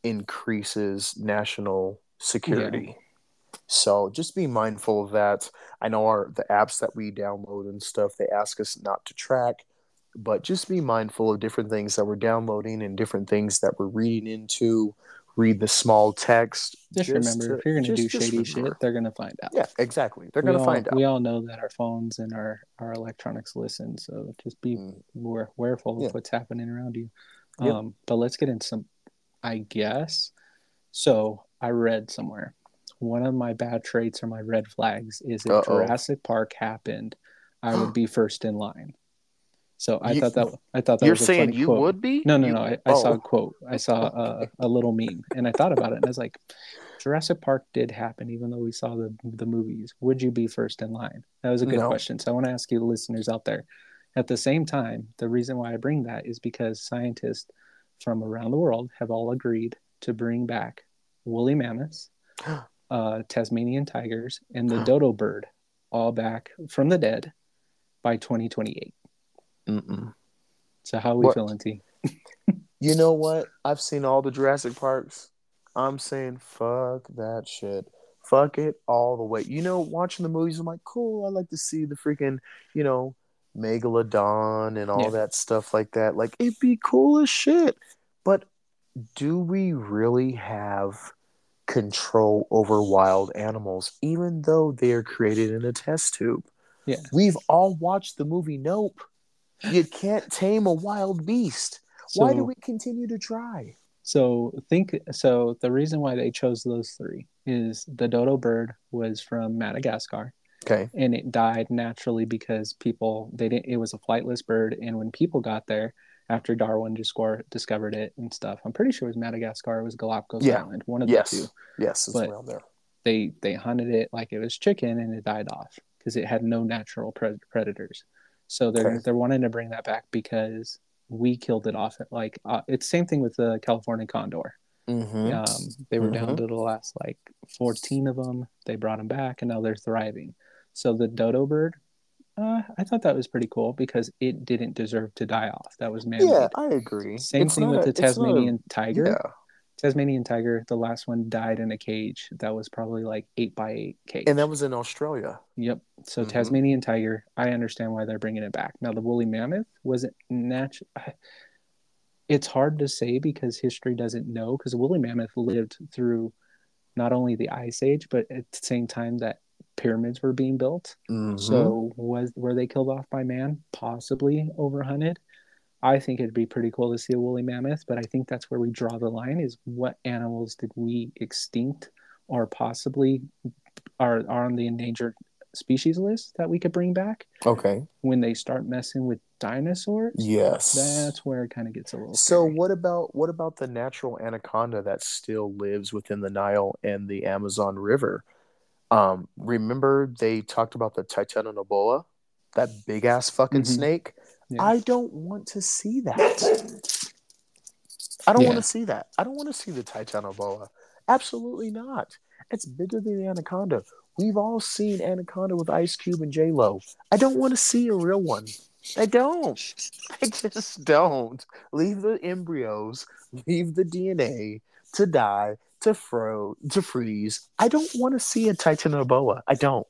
increases national yeah. security. So just be mindful of that. I know our the apps that we download and stuff, they ask us not to track, but just be mindful of different things that we're downloading and different things that we're reading into. Read the small text. Just Just remember, to, if you're gonna do just just shady shit, remember. they're gonna find out. Yeah, exactly. They're We gonna all find we out. all know that our phones and our our electronics listen. So just be Mm, more wareful of yeah. what's happening around you. Yep. Um, but let's get into some, I guess. So I read somewhere one of my bad traits or my red flags is if Uh oh. Jurassic Park happened, I would be first in line. So I you thought that I thought that you're was a saying funny you quote. would be No, no, you? no. I, I saw a Oh. quote. I saw a, a little meme, and I thought about it, and I was like, Jurassic Park did happen, even though we saw the the movies. Would you be first in line? That was a good No. question. So I want to ask you, the listeners out there. At the same time, the reason why I bring that is because scientists from around the world have all agreed to bring back woolly mammoths, uh, Tasmanian tigers, and the dodo bird, all back from the dead by twenty twenty-eight. Mm-mm. So how are we What? feeling, T? You know what? I've seen all the Jurassic Parks. I'm saying fuck that shit. Fuck it all the way. You know, watching the movies, I'm like, cool. I like to see the freaking, you know, megalodon and all Yeah. that stuff like that. Like, it'd be cool as shit. But do we really have control over wild animals, even though they are created in a test tube? Yeah. We've all watched the movie Nope. You can't tame a wild beast. Why do So we continue to try? so think so the reason why they chose those three is the dodo bird was from Madagascar, Okay. and it died naturally because people they didn't it was a flightless bird, and when people got there after Darwin discover, discovered it and stuff. I'm pretty sure it was Madagascar, it was Galapagos Yeah. Island, one of the two. Yes. Yes, it's But around there. they they hunted it like it was chicken, and it died off because it had no natural pre- predators. So Okay. they're they're wanting to bring that back because we killed it off. Like uh, it's same thing with the California condor. Mm-hmm. Um, they were down Mm-hmm. to the last like fourteen of them. They brought them back, and now they're thriving. So the dodo bird, uh, I thought that was pretty cool because it didn't deserve to die off. That was man Yeah, made. I agree. Same It's thing not with a the it's not a Tasmanian tiger. yeah. Tasmanian tiger, the last one died in a cage that was probably like eight by eight And that cage. was in Australia. Yep. So Mm-hmm. Tasmanian tiger, I understand why they're bringing it back. Now the woolly mammoth wasn't natural. It's hard to say because history doesn't know. Because the woolly mammoth lived through not only the ice age, but at the same time that pyramids were being built. Mm-hmm. So was were they killed off by man? Possibly overhunted. I think it'd be pretty cool to see a woolly mammoth, but I think that's where we draw the line is what animals did we extinct or possibly are, are on the endangered species list that we could bring back. Okay. When they start messing with dinosaurs, Yes. that's where it kind of gets a little So scary. what about what about the natural anaconda that still lives within the Nile and the Amazon River? Um, remember they talked about the Titanoboa, that big ass fucking Mm-hmm. snake? Yeah. I don't want to see that. I don't want Yeah. to see that. I don't want to see the Titanoboa. Absolutely not. It's bigger than the anaconda. We've all seen Anaconda with Ice Cube and J Lo. I don't want to see a real one. I don't. I just don't. Leave the embryos, leave the D N A to die, to fro, to freeze. I don't want to see a Titanoboa. I don't.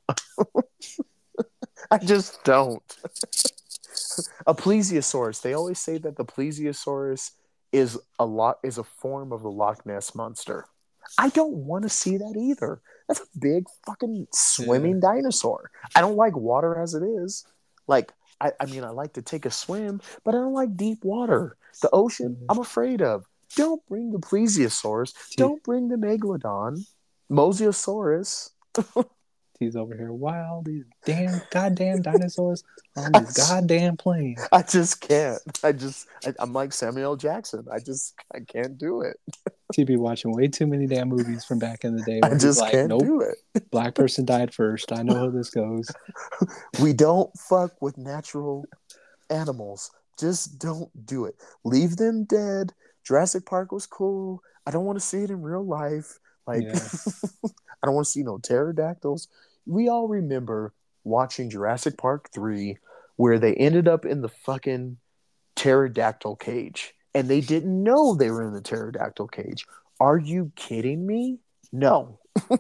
I just don't. A plesiosaurus. They always say that the plesiosaurus is a lot is a form of the Loch Ness monster. I don't want to see that either. That's a big fucking Yeah. swimming dinosaur. I don't like water as it is. Like I, I mean, I like to take a swim, but I don't like deep water. The ocean, Mm-hmm. I'm afraid of. Don't bring the plesiosaurus. T- Don't bring the megalodon, mosasaurus. He's over here. Wow, these damn goddamn dinosaurs on I these goddamn planes. I just can't. I just, I, I'm like Samuel L. Jackson. I just, I can't do it. T be watching way too many damn movies from back in the day I where he's just like, can't nope, do it. black person died first. I know how this goes. We don't fuck with natural animals. Just don't do it. Leave them dead. Jurassic Park was cool. I don't want to see it in real life. Like, Yeah. I don't want to see no pterodactyls. We all remember watching Jurassic Park three where they ended up in the fucking pterodactyl cage and they didn't know they were in the pterodactyl cage. Are you kidding me? No,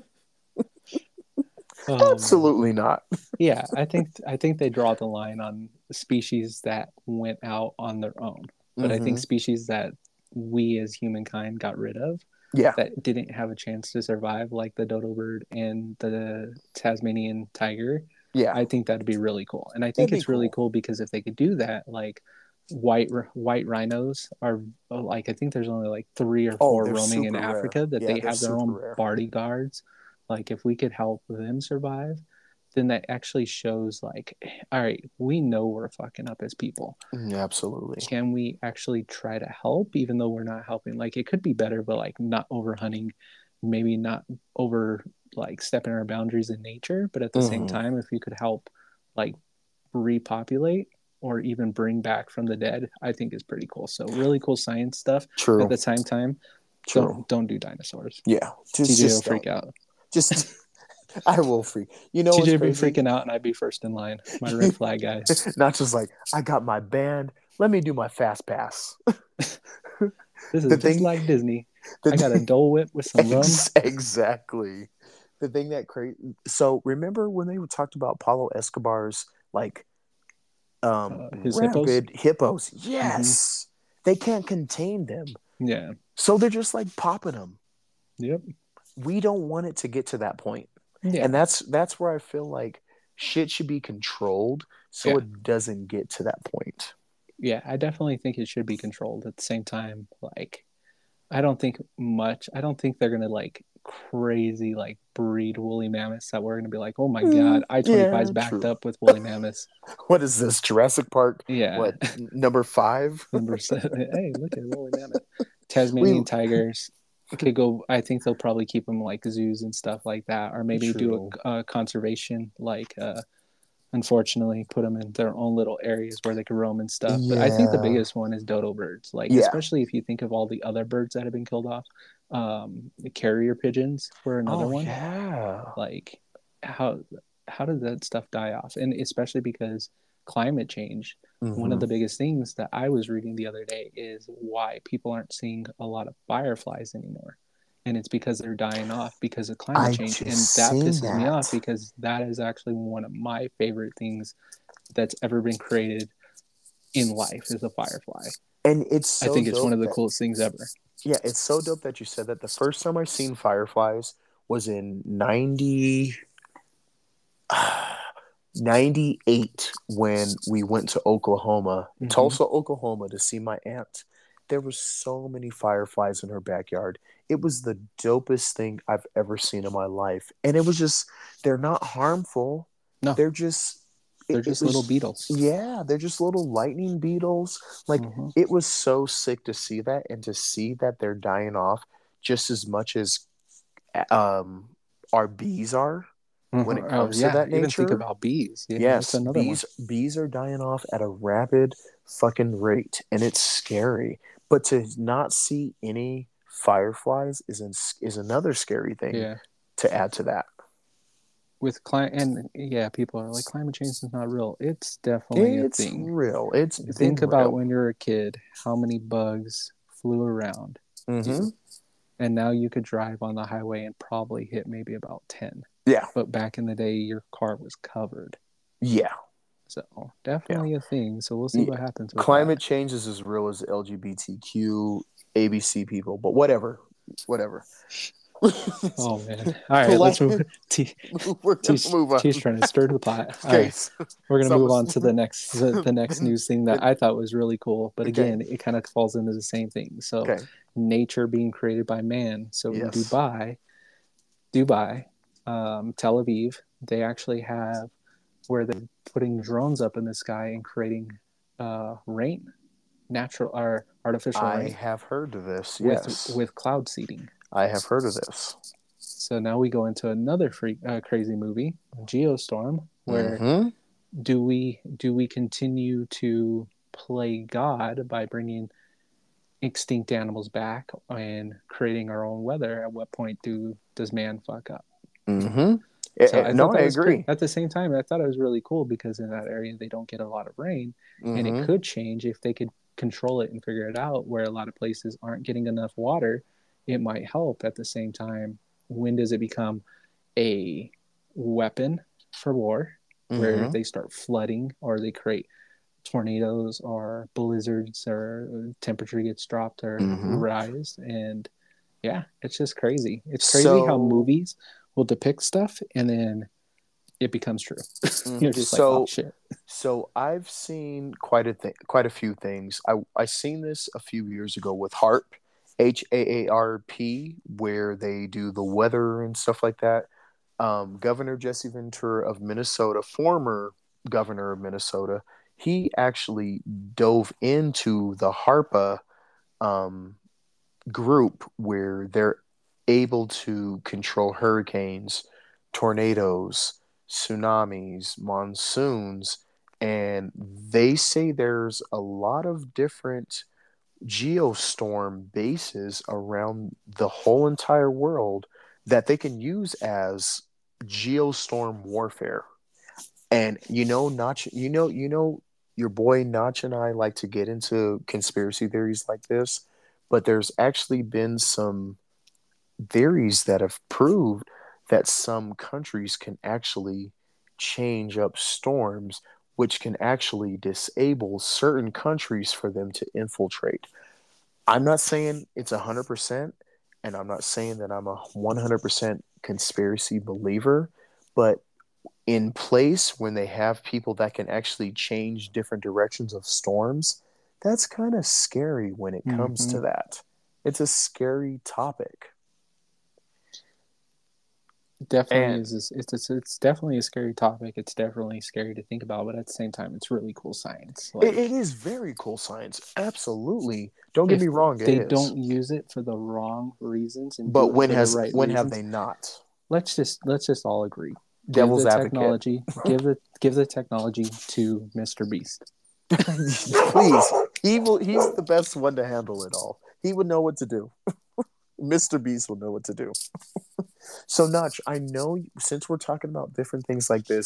Oh man. absolutely not. Yeah, I think I think they draw the line on species that went out on their own. But I think Mm-hmm. species that we as humankind got rid of Yeah, that didn't have a chance to survive, like the dodo bird and the Tasmanian tiger, yeah, I think that'd be really cool. And I it'd think be it's really cool. cool because if they could do that, like white white rhinos are like I think there's only like three or Oh, four they're roaming in super rare. Africa that Yeah, they they're have their super own rare. bodyguards. Like if we could help them survive, then that actually shows like, all right, we know we're fucking up as people. Mm, absolutely. Can we actually try to help even though we're not helping? Like it could be better, but like not over hunting, maybe not over like stepping our boundaries in nature, but at the same Mm-hmm. time, if you could help like repopulate or even bring back from the dead, I think is pretty cool. So really cool science stuff. At True. the same time, True. don't don't do dinosaurs. Yeah. Just T J will just don't. freak out. Just I will freak. You know what's T J be crazy? freaking out and I'd be first in line. My red flag guys. Not just like I got my band. Let me do my fast pass. This The is just thing. like Disney. The I got a thing Dole Whip with some rum. ex- exactly. The thing that crazy. So remember when they talked about Paulo Escobar's like um Uh, his hippos. rampant hippos? Mm-hmm. Yes. They can't contain them. Yeah. So they're just like popping them. Yep. We don't want it to get to that point. Yeah. And that's that's where I feel like shit should be controlled so Yeah. it doesn't get to that point. Yeah. I definitely think it should be controlled. At the same time, like I don't think much. I don't think they're gonna like crazy like breed woolly mammoths that we're gonna be like, oh my Mm, god, I twenty five yeah, is backed true. up with woolly mammoths. What is this? Jurassic Park? Yeah. What number five? Number seven. Hey, look at woolly mammoth. We Tasmanian tigers. It could go. I think they'll probably keep them like zoos and stuff like that, or maybe do true. a, a conservation like uh, unfortunately put them in their own little areas where they can roam and stuff. But I think the Yeah. biggest one is dodo birds, like Yeah. especially if you think of all the other birds that have been killed off. Um, the carrier pigeons were another Oh one. yeah. Like how how did that stuff die off? And especially because climate change, mm-hmm. one of the biggest things that I was reading the other day is why people aren't seeing a lot of fireflies anymore. And it's because they're dying off because of climate I change. And that pisses that. me off because that is actually one of my favorite things that's ever been created in life is a firefly. And it's so I think it's one of the that, coolest things ever. Yeah, it's so dope that you said that. The first time I seen fireflies was in ninety, ninety-eight when we went to Oklahoma, mm-hmm. Tulsa, Oklahoma to see my aunt. There were so many fireflies in her backyard. It was the dopest thing I've ever seen in my life. And it was just, they're not harmful. No. They're just... They're just was, little beetles. Yeah, they're just little lightning beetles. Like, mm-hmm. It was so sick to see that and to see that they're dying off just as much as um, our bees are when it comes oh, yeah. to that nature. Even think about bees. Yeah, yes, bees, one. bees are dying off at a rapid fucking rate, and it's scary. But to not see any fireflies is in, is another scary thing yeah. to add to that. With climate, and yeah, people are like, climate change is not real. It's definitely it's a thing. It's real. It's think about real. when you were a kid, how many bugs flew around, mm-hmm. and now you could drive on the highway and probably hit maybe about ten. Yeah, but back in the day, your car was covered. Yeah, so definitely yeah. a thing. So we'll see yeah. what happens. With climate that. change is as real as L G B T Q, A B C people, but whatever, whatever. Oh man! All right, let's move. T- We're gonna T's, move on. T's trying to stir the pot. All okay, right. so, we're gonna so move on to the next the, the next news thing that I thought was really cool. But again, okay. it kind of falls into the same thing. So okay. nature being created by man. So yes. in Dubai, Dubai, um, Tel Aviv, they actually have where they're putting drones up in the sky and creating uh, rain, natural or artificial I rain. I have heard of this. With, yes, with cloud seeding. I have heard of this. So now we go into another free, uh, crazy movie, Geostorm, where mm-hmm. do we do we continue to play God by bringing extinct animals back and creating our own weather? At what point do does man fuck up? Mm-hmm. So I no, thought that I was agree. Cool. At the same time, I thought it was really cool because in that area they don't get a lot of rain, mm-hmm. and it could change if they could control it and figure it out. Where a lot of places aren't getting enough water, it might help. At the same time, when does it become a weapon for war, mm-hmm. where they start flooding or they create tornadoes or blizzards or temperature gets dropped or mm-hmm. rise? And yeah, it's just crazy. It's crazy so, how movies will depict stuff and then it becomes true. You're just so, like, oh shit. So I've seen quite a thing, quite a few things. I I seen this a few years ago with HAARP, H A A R P, where they do the weather and stuff like that. Um, Governor Jesse Ventura of Minnesota, former governor of Minnesota, he actually dove into the HAARPA um, group where they're able to control hurricanes, tornadoes, tsunamis, monsoons, and they say there's a lot of different geostorm bases around the whole entire world that they can use as geostorm warfare. And you know, Notch, you know, you know, your boy Notch and I like to get into conspiracy theories like this, but there's actually been some theories that have proved that some countries can actually change up storms, which can actually disable certain countries for them to infiltrate. I'm not saying it's one hundred percent, and I'm not saying that I'm a one hundred percent conspiracy believer, but in place when they have people that can actually change different directions of storms, that's kind of scary when it comes mm-hmm. to that. It's a scary topic. Definitely and, is. It's, it's it's definitely a scary topic. It's definitely scary to think about, but at the same time, it's really cool science. Like, it, it is very cool science. Absolutely. Don't get me wrong. It they is. don't use it for the wrong reasons, and but when for has the right when reasons, have they not? Let's just let's just all agree. Devil's give the advocate. Technology, give the give the technology to Mister Beast. Please, he will. He's the best one to handle it all. He would know what to do. Mister Beast will know what to do. So, Notch, I know since we're talking about different things like this,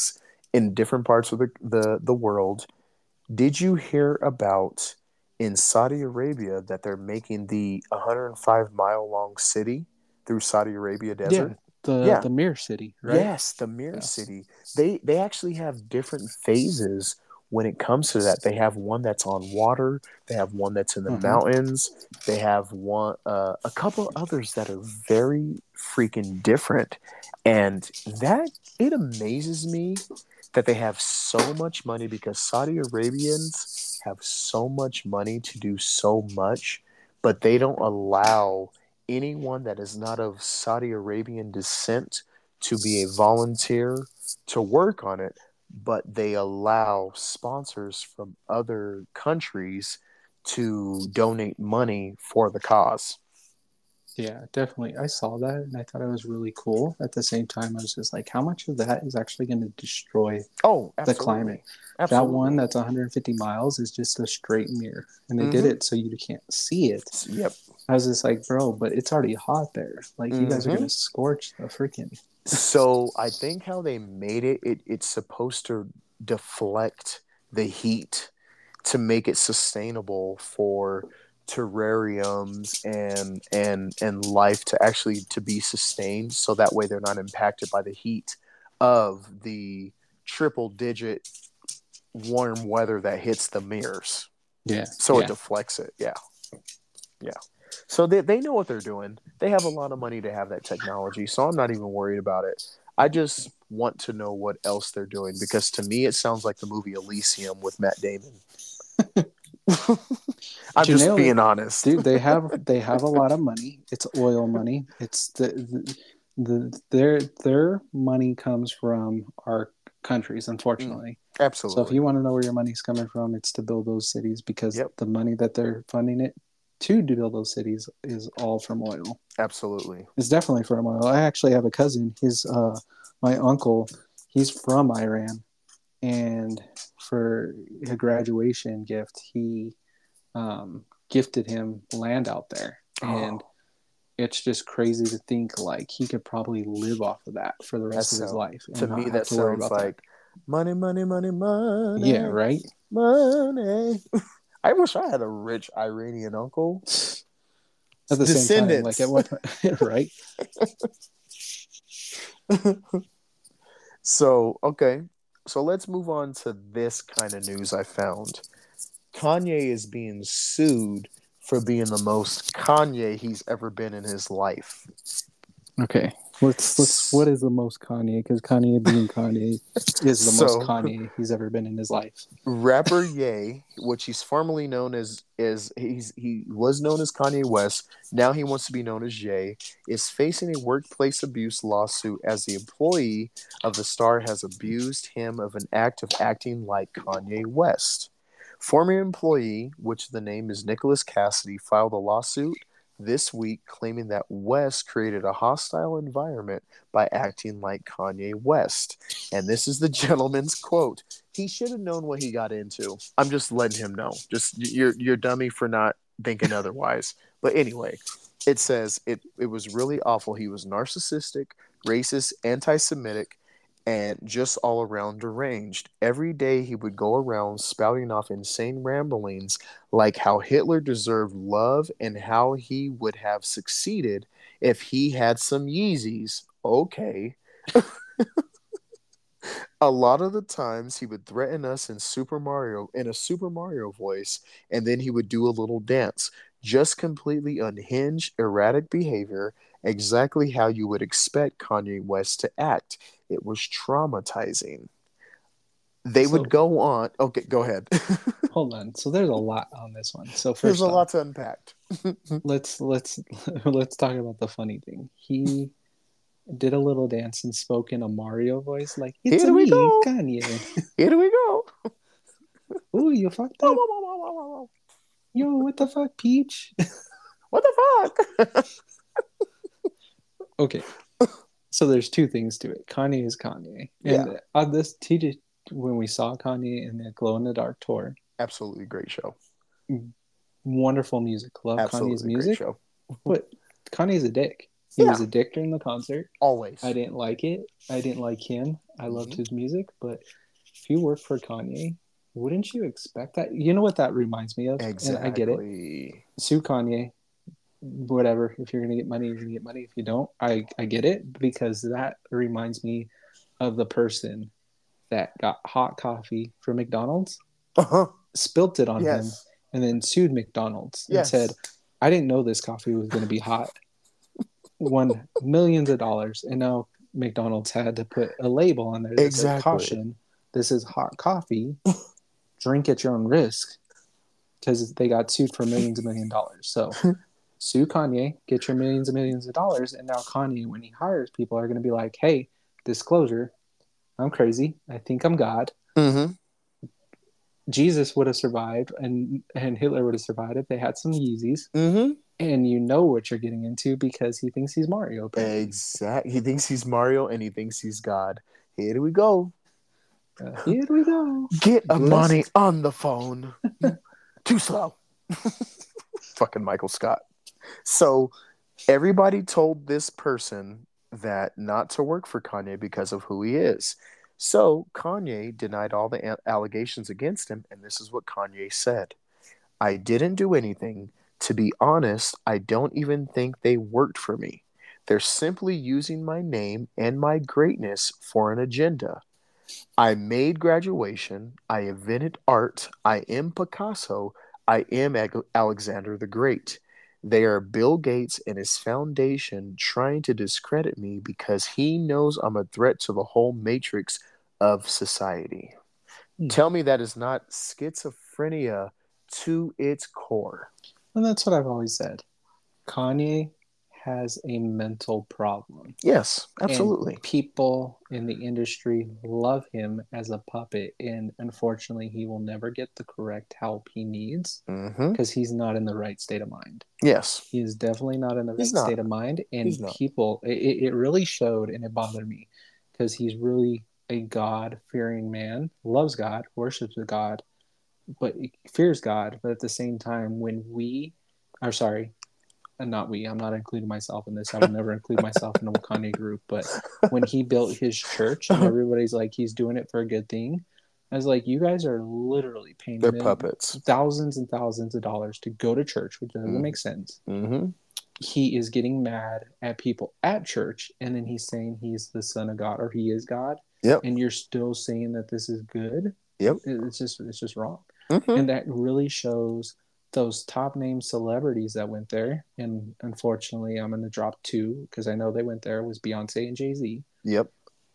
in different parts of the, the, the world. Did you hear about in Saudi Arabia that they're making the one hundred five mile long city through Saudi Arabia Yeah, desert? the Yeah. the Mirror City, right? Yes, the Mirror Yes. City. They they actually have different phases when it comes to that. They have one that's on water. They have one that's in the Mm-hmm. mountains. They have one, uh, a couple others that are very freaking different, and that it amazes me that they have so much money because Saudi Arabians have so much money to do so much, but they don't allow anyone that is not of Saudi Arabian descent to be a volunteer to work on it, but they allow sponsors from other countries to donate money for the cause. Yeah, definitely. I saw that and I thought it was really cool. At the same time, I was just like, how much of that is actually going to destroy Oh, the climate? absolutely. That Absolutely. one that's one hundred fifty miles is just a straight mirror. And they did Mm-hmm. it so you can't see it. Yep. I was just like, bro, but it's already hot there. Like, you guys are going Mm-hmm. to scorch the freaking. So I think how they made it, it, it's supposed to deflect the heat to make it sustainable for terrariums and and and life to actually to be sustained, so that way they're not impacted by the heat of the triple digit warm weather that hits the mirrors, Yeah, so it yeah. deflects it. Yeah, yeah. So they, they know what they're doing. They have a lot of money to have that technology, so I'm not even worried about it. I just want to know what else they're doing, because to me it sounds like the movie Elysium with Matt Damon. I'm But you just nailed it. being honest. Dude, they have they have a lot of money. It's oil money. It's the, the the their their money comes from our countries, Mm, unfortunately. So if absolutely. you want to know where your money's coming from, it's to build those cities, because Yep. the money that they're funding it to build those cities is all from oil. Absolutely. It's definitely from oil. I actually have a cousin. His uh my uncle, he's from Iran, and for a graduation gift, he um, gifted him land out there. And Oh, it's just crazy to think like he could probably live off of that for the that rest of his sound life to and not me have that to worry sounds about that. like money, money, money, Yeah, money, right? money. I wish I had a rich Iranian uncle. At the same time, like at Descendants. what right? So, okay. So let's move on to this kind of news I found. Kanye is being sued for being the most Kanye he's ever been in his life. Okay. Let's let's what is the most Kanye? Because Kanye being Kanye is the most So, Kanye he's ever been in his life. rapper Ye, which he's formerly known as, is he's he was known as Kanye West. Now he wants to be known as Ye. Is facing a workplace abuse lawsuit as the employee of the star has abused him of an act of acting like Kanye West. Former employee, which the name is Nicholas Cassidy, filed a lawsuit this week claiming that West created a hostile environment by acting like Kanye West. And this is the gentleman's quote: he should have known what he got into. I'm just letting him know. Just you're you're dummy for not thinking otherwise. But anyway, it says it it was really awful. He was narcissistic, racist, anti-Semitic, and just all around deranged. Every day he would go around spouting off insane ramblings like how Hitler deserved love and how he would have succeeded if he had some Yeezys. Okay. A lot of the times he would threaten us in Super Mario in a Super Mario voice, and then he would do a little dance. Just completely unhinged, erratic behavior, exactly how you would expect Kanye West to act. It was traumatizing. They would So go on. Okay, go ahead. hold on. So there's a lot on this one. So There's a first off, lot to unpack. let's let's let's talk about the funny thing. He did a little dance and spoke in a Mario voice, like, it's a Here we me, go. Kanye. Here we go. Ooh, you fucked up. Yo, what the fuck, Peach? What the fuck? Okay, so there's two things to it. Kanye is Kanye. Yeah, And on this, T J, when we saw Kanye in the Glow in the Dark tour, absolutely great show. wonderful music. Love Kanye's Absolutely great music, show. but Kanye's a dick. He Yeah. was a dick during the concert. Always. I didn't like it. I didn't like him. I Mhm. loved his music, but if you work for Kanye, wouldn't you expect that? You know what that reminds me of? And I get it. Exactly. Sue Kanye, whatever. If you're gonna get money, you're gonna get money. If you don't, I I get it, because that reminds me of the person that got hot coffee from McDonald's, Uh-huh. spilt it on him, Yes. and then sued McDonald's and Yes. said, "I didn't know this coffee was going to be hot." Won millions of dollars, and now McDonald's had to put a label on there that said, Exactly. "Caution: this is hot coffee. Drink at your own risk," because they got sued for millions and million dollars. So sue Kanye, get your millions and millions of dollars, and now Kanye, when he hires people, are going to be like, "Hey, disclosure, I'm crazy. I think I'm God." Mm-hmm. Jesus would have survived, and and Hitler would have survived if they had some Yeezys. Mm-hmm. And you know what you're getting into because he thinks he's Mario. Apparently. Exactly. He thinks he's Mario and he thinks he's God. Here we go. Uh, here we go. Get a Blessed. money on the phone. Too slow. Fucking Michael Scott. So everybody told this person that not to work for Kanye because of who he is. So Kanye denied all the a- allegations against him, and this is what Kanye said. I didn't do anything. To be honest, I don't even think they worked for me. They're simply using my name and my greatness for an agenda. I made graduation. I invented art. I am Picasso. I am Ag- Alexander the Great. They are Bill Gates and his foundation trying to discredit me because he knows I'm a threat to the whole matrix of society. Hmm. Tell me that is not schizophrenia to its core. And that's what I've always said. Kanye has a mental problem. Yes, absolutely. And people in the industry love him as a puppet. And unfortunately, he will never get the correct help he needs Mm-hmm. because he's not in the right state of mind. Yes. He is definitely not in the right He's not. state of mind. And He's not. people, it, it really showed, and it bothered me because he's really a God fearing man, loves God, worships God, but fears God. But at the same time, when we are sorry, and not we, I'm not including myself in this. I will never include myself in a Kanye group. But when he built his church and everybody's like, he's doing it for a good thing, I was like, you guys are literally paying They're mil- puppets. thousands and thousands of dollars to go to church, which doesn't Mhm. make sense. Mm-hmm. He is getting mad at people at church, and then he's saying he's the son of God or he is God. Yep. And you're still saying that this is good. Yep. It's just it's just wrong. Mm-hmm. And that really shows those top name celebrities that went there. And unfortunately, I'm going to drop two because I know they went there, was Beyonce and Jay-Z. Yep.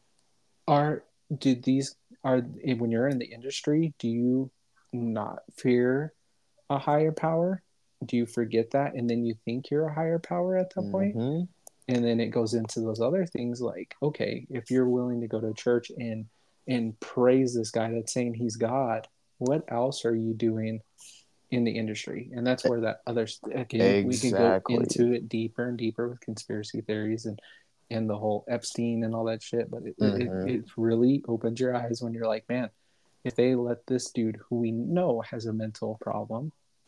Are do these are when you're in the industry, do you not fear a higher power? Do you forget that and then you think you're a higher power at that point? Mm-hmm. And then it goes into those other things like, okay, if you're willing to go to church and and praise this guy that's saying he's God, what else are you doing in the industry? And that's where that other again, we could go Exactly. into it deeper and deeper with conspiracy theories and and the whole Epstein and all that shit. But it, Mhm. it, it really opens your eyes when you're like, man, if they let this dude who we know has a mental problem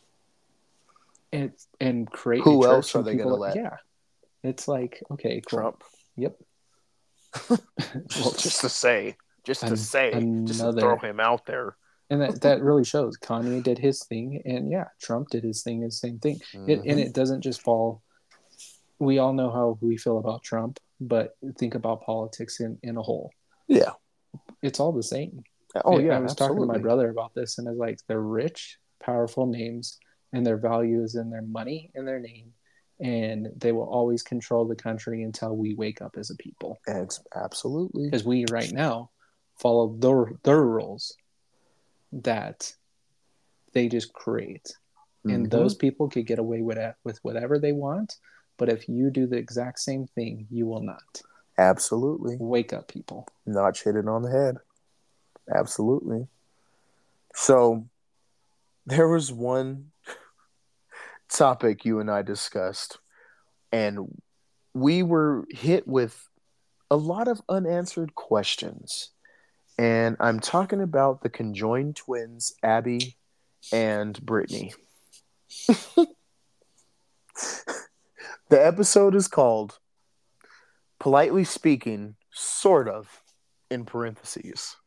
and and create a Who church else are and they people, gonna let? yeah, it's like, okay, cool. Trump. Yep. Well, Well, just to say, just to an- say, just to another- throw him out there. and that, that really shows Kanye did his thing, and yeah, Trump did his thing, his same thing. It, and Mhm. it doesn't just fall. We all know how we feel about Trump, but think about politics in, in a whole. Yeah. It's all the same. Oh I- yeah. I was absolutely. talking to my brother about this, and I was like, they're rich, powerful names, and their value is in their money and their name, and they will always control the country until we wake up as a people. Ex- absolutely. Because we right now follow their their rules that they just create, and Mhm. those people could get away with it, with whatever they want. But if you do the exact same thing, you will not. Absolutely. Wake up, people. Notch hit it on the head. Absolutely. So there was one topic you and I discussed, and we were hit with a lot of unanswered questions. And I'm talking about the conjoined twins, Abby and Brittany. The episode is called politely speaking, sort of, in parentheses.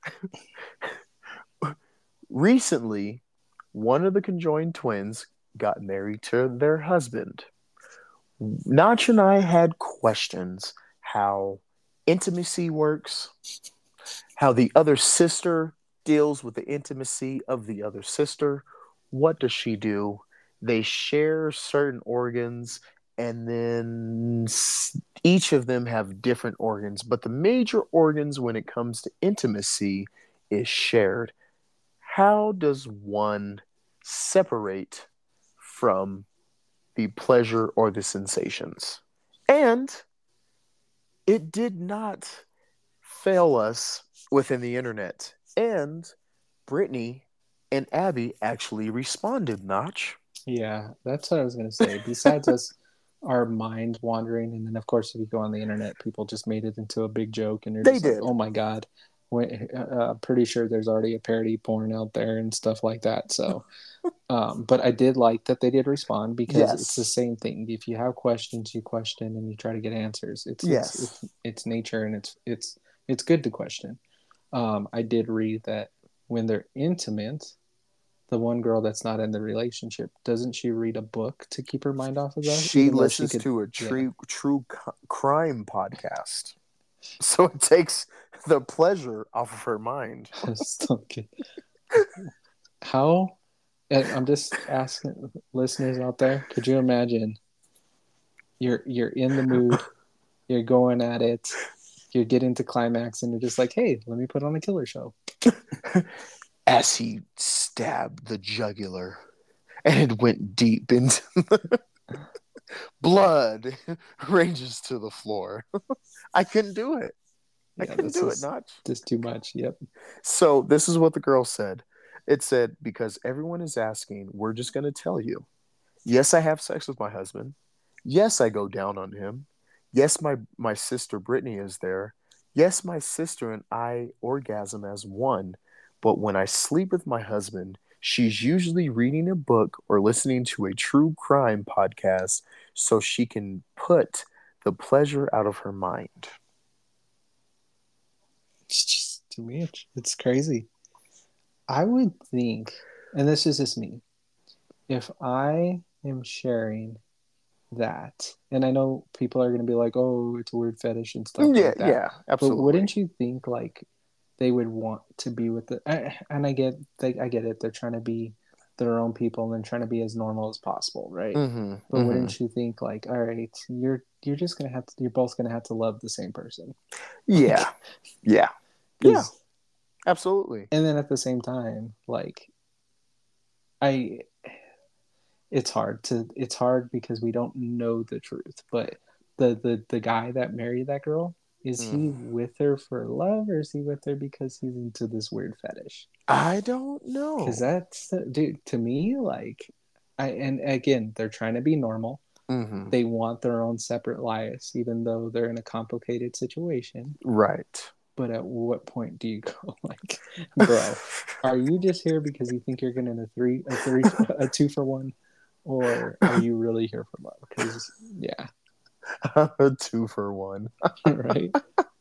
Recently, one of the conjoined twins got married to their husband. Notch and I had questions how intimacy works, how the other sister deals with the intimacy of the other sister. What does she do? They share certain organs, and then each of them have different organs. But the major organs when it comes to intimacy is shared. How does one separate from the pleasure or the sensations? And it did not fail us within the internet. And Brittany and Abby actually responded, Notch. Yeah, that's what I was going to say. Besides us, our mind wandering, and then of course, if you go on the internet, people just made it into a big joke, and you're They just like, did. "Oh my god!" When, uh, I'm pretty sure there's already a parody porn out there and stuff like that. So, um, but I did like that they did respond because it's the Yes. same thing. If you have questions, you question and you try to get answers. It's it's Yes. it's, it's nature, and it's it's it's good to question. Um, I did read that when they're intimate, the one girl that's not in the relationship, doesn't she read a book to keep her mind off of that? She Even though she listens could, to a yeah. true true crime podcast. So it takes the pleasure off of her mind. How? I'm just asking listeners out there. Could you imagine? You're you're in the mood. You're going at it. You're getting to climax, and you're just like, "Hey, let me put on a killer show." As he stabbed the jugular, and it went deep into the blood ranges to the floor. I couldn't do it. I Yeah, couldn't this do it, is Notch. just too much. Yep. So this is what the girl said. It said, because everyone is asking, we're just going to tell you. Yes, I have sex with my husband. Yes, I go down on him. Yes, my, my sister Brittany is there. Yes, my sister and I orgasm as one. But when I sleep with my husband, she's usually reading a book or listening to a true crime podcast so she can put the pleasure out of her mind. It's just to me, it's, it's crazy. I would think, and this is just me, if I am sharing that, and I know people are going to be like, "Oh, it's a weird fetish and stuff Yeah, like that," yeah, but absolutely. wouldn't you think like they would want to be with the? And I get, they, I get it. They're trying to be their own people and trying to be as normal as possible, right? Mm-hmm, But mm-hmm. wouldn't you think like, all right, you're you're just gonna have to, you're both gonna have to love the same person. Yeah, like, yeah, yeah, absolutely. And then at the same time, like, I, it's hard to, it's hard because we don't know the truth. But the the the guy that married that girl, is Mm. he with her for love, or is he with her because he's into this weird fetish? I don't know. Because that's, dude, to me, like, I, and again, they're trying to be normal. Mm-hmm. They want their own separate lives, even though they're in a complicated situation. Right. But at what point do you go like, bro, are you just here because you think you're getting a three, a three, a two for one, or are you really here for love? Because yeah, a two for one. right.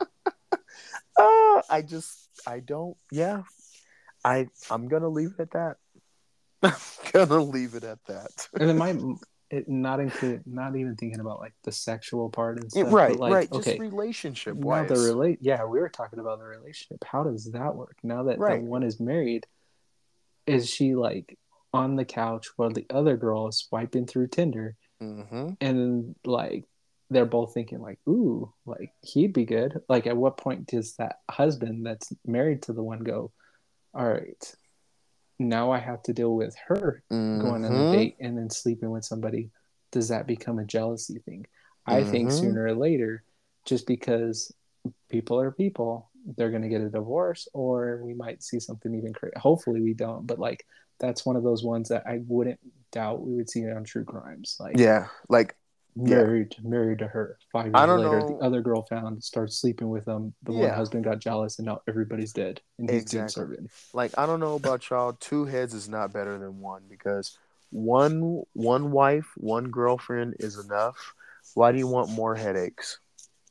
Uh, I just, I don't. Yeah, I, I'm gonna leave it at that. I'm gonna leave it at that. And then my, it not include, not even thinking about like the sexual part and stuff, Right, but like, right. Just okay, relationship now the wise. relate, yeah, we were talking about the relationship. How does that work? Now that that Right. one is married, is she like on the couch while the other girl is swiping through Tinder, Mm-hmm. and like they're both thinking like, ooh, like he'd be good. Like, at what point does that husband that's married to the one go, all right, now I have to deal with her going on a Mm-hmm. date and then sleeping with somebody? Does that become a jealousy thing? I think Mm-hmm. sooner or later, just because people are people, they're going to get a divorce, or we might see something even crazy. Hopefully we don't, but like, that's one of those ones that I wouldn't doubt we would see on true crimes. Like, Yeah, like, yeah. married married to her, five I years don't later the know. other girl found, starts sleeping with him, the one Yeah, husband got jealous, and now everybody's dead and he's doing exactly. serving. Like, I don't know about y'all. Two heads is not better than one because one one wife, one girlfriend is enough. Why do you want more headaches?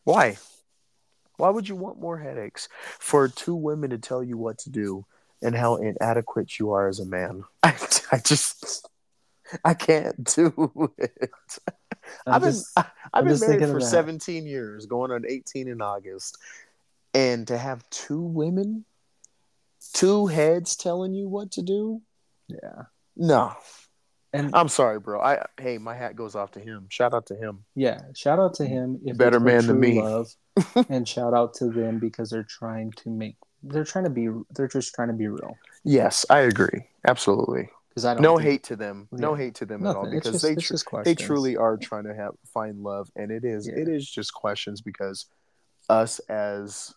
Why? Why would you want more headaches for two women to tell you what to do and how inadequate you are as a man? I, I just I can't do it. I'm I've been just I, I've I'm been just married thinking of for that. seventeen years, going on eighteen in August, and to have two women, two heads telling you what to do? Yeah. No. And I'm sorry, bro. I hey, my hat goes off to him. Shout out to him. yeah, shout out to him if it's Better for man than true me. love, and shout out to them because they're trying to make they're trying to be they're just trying to be real. Yes, I agree. Absolutely. Because I don't No think hate to them. No yeah, hate to them at all nothing. It's because just they it's tr- just they questions. truly are trying to have find love, and it is it Yeah. is just questions because us as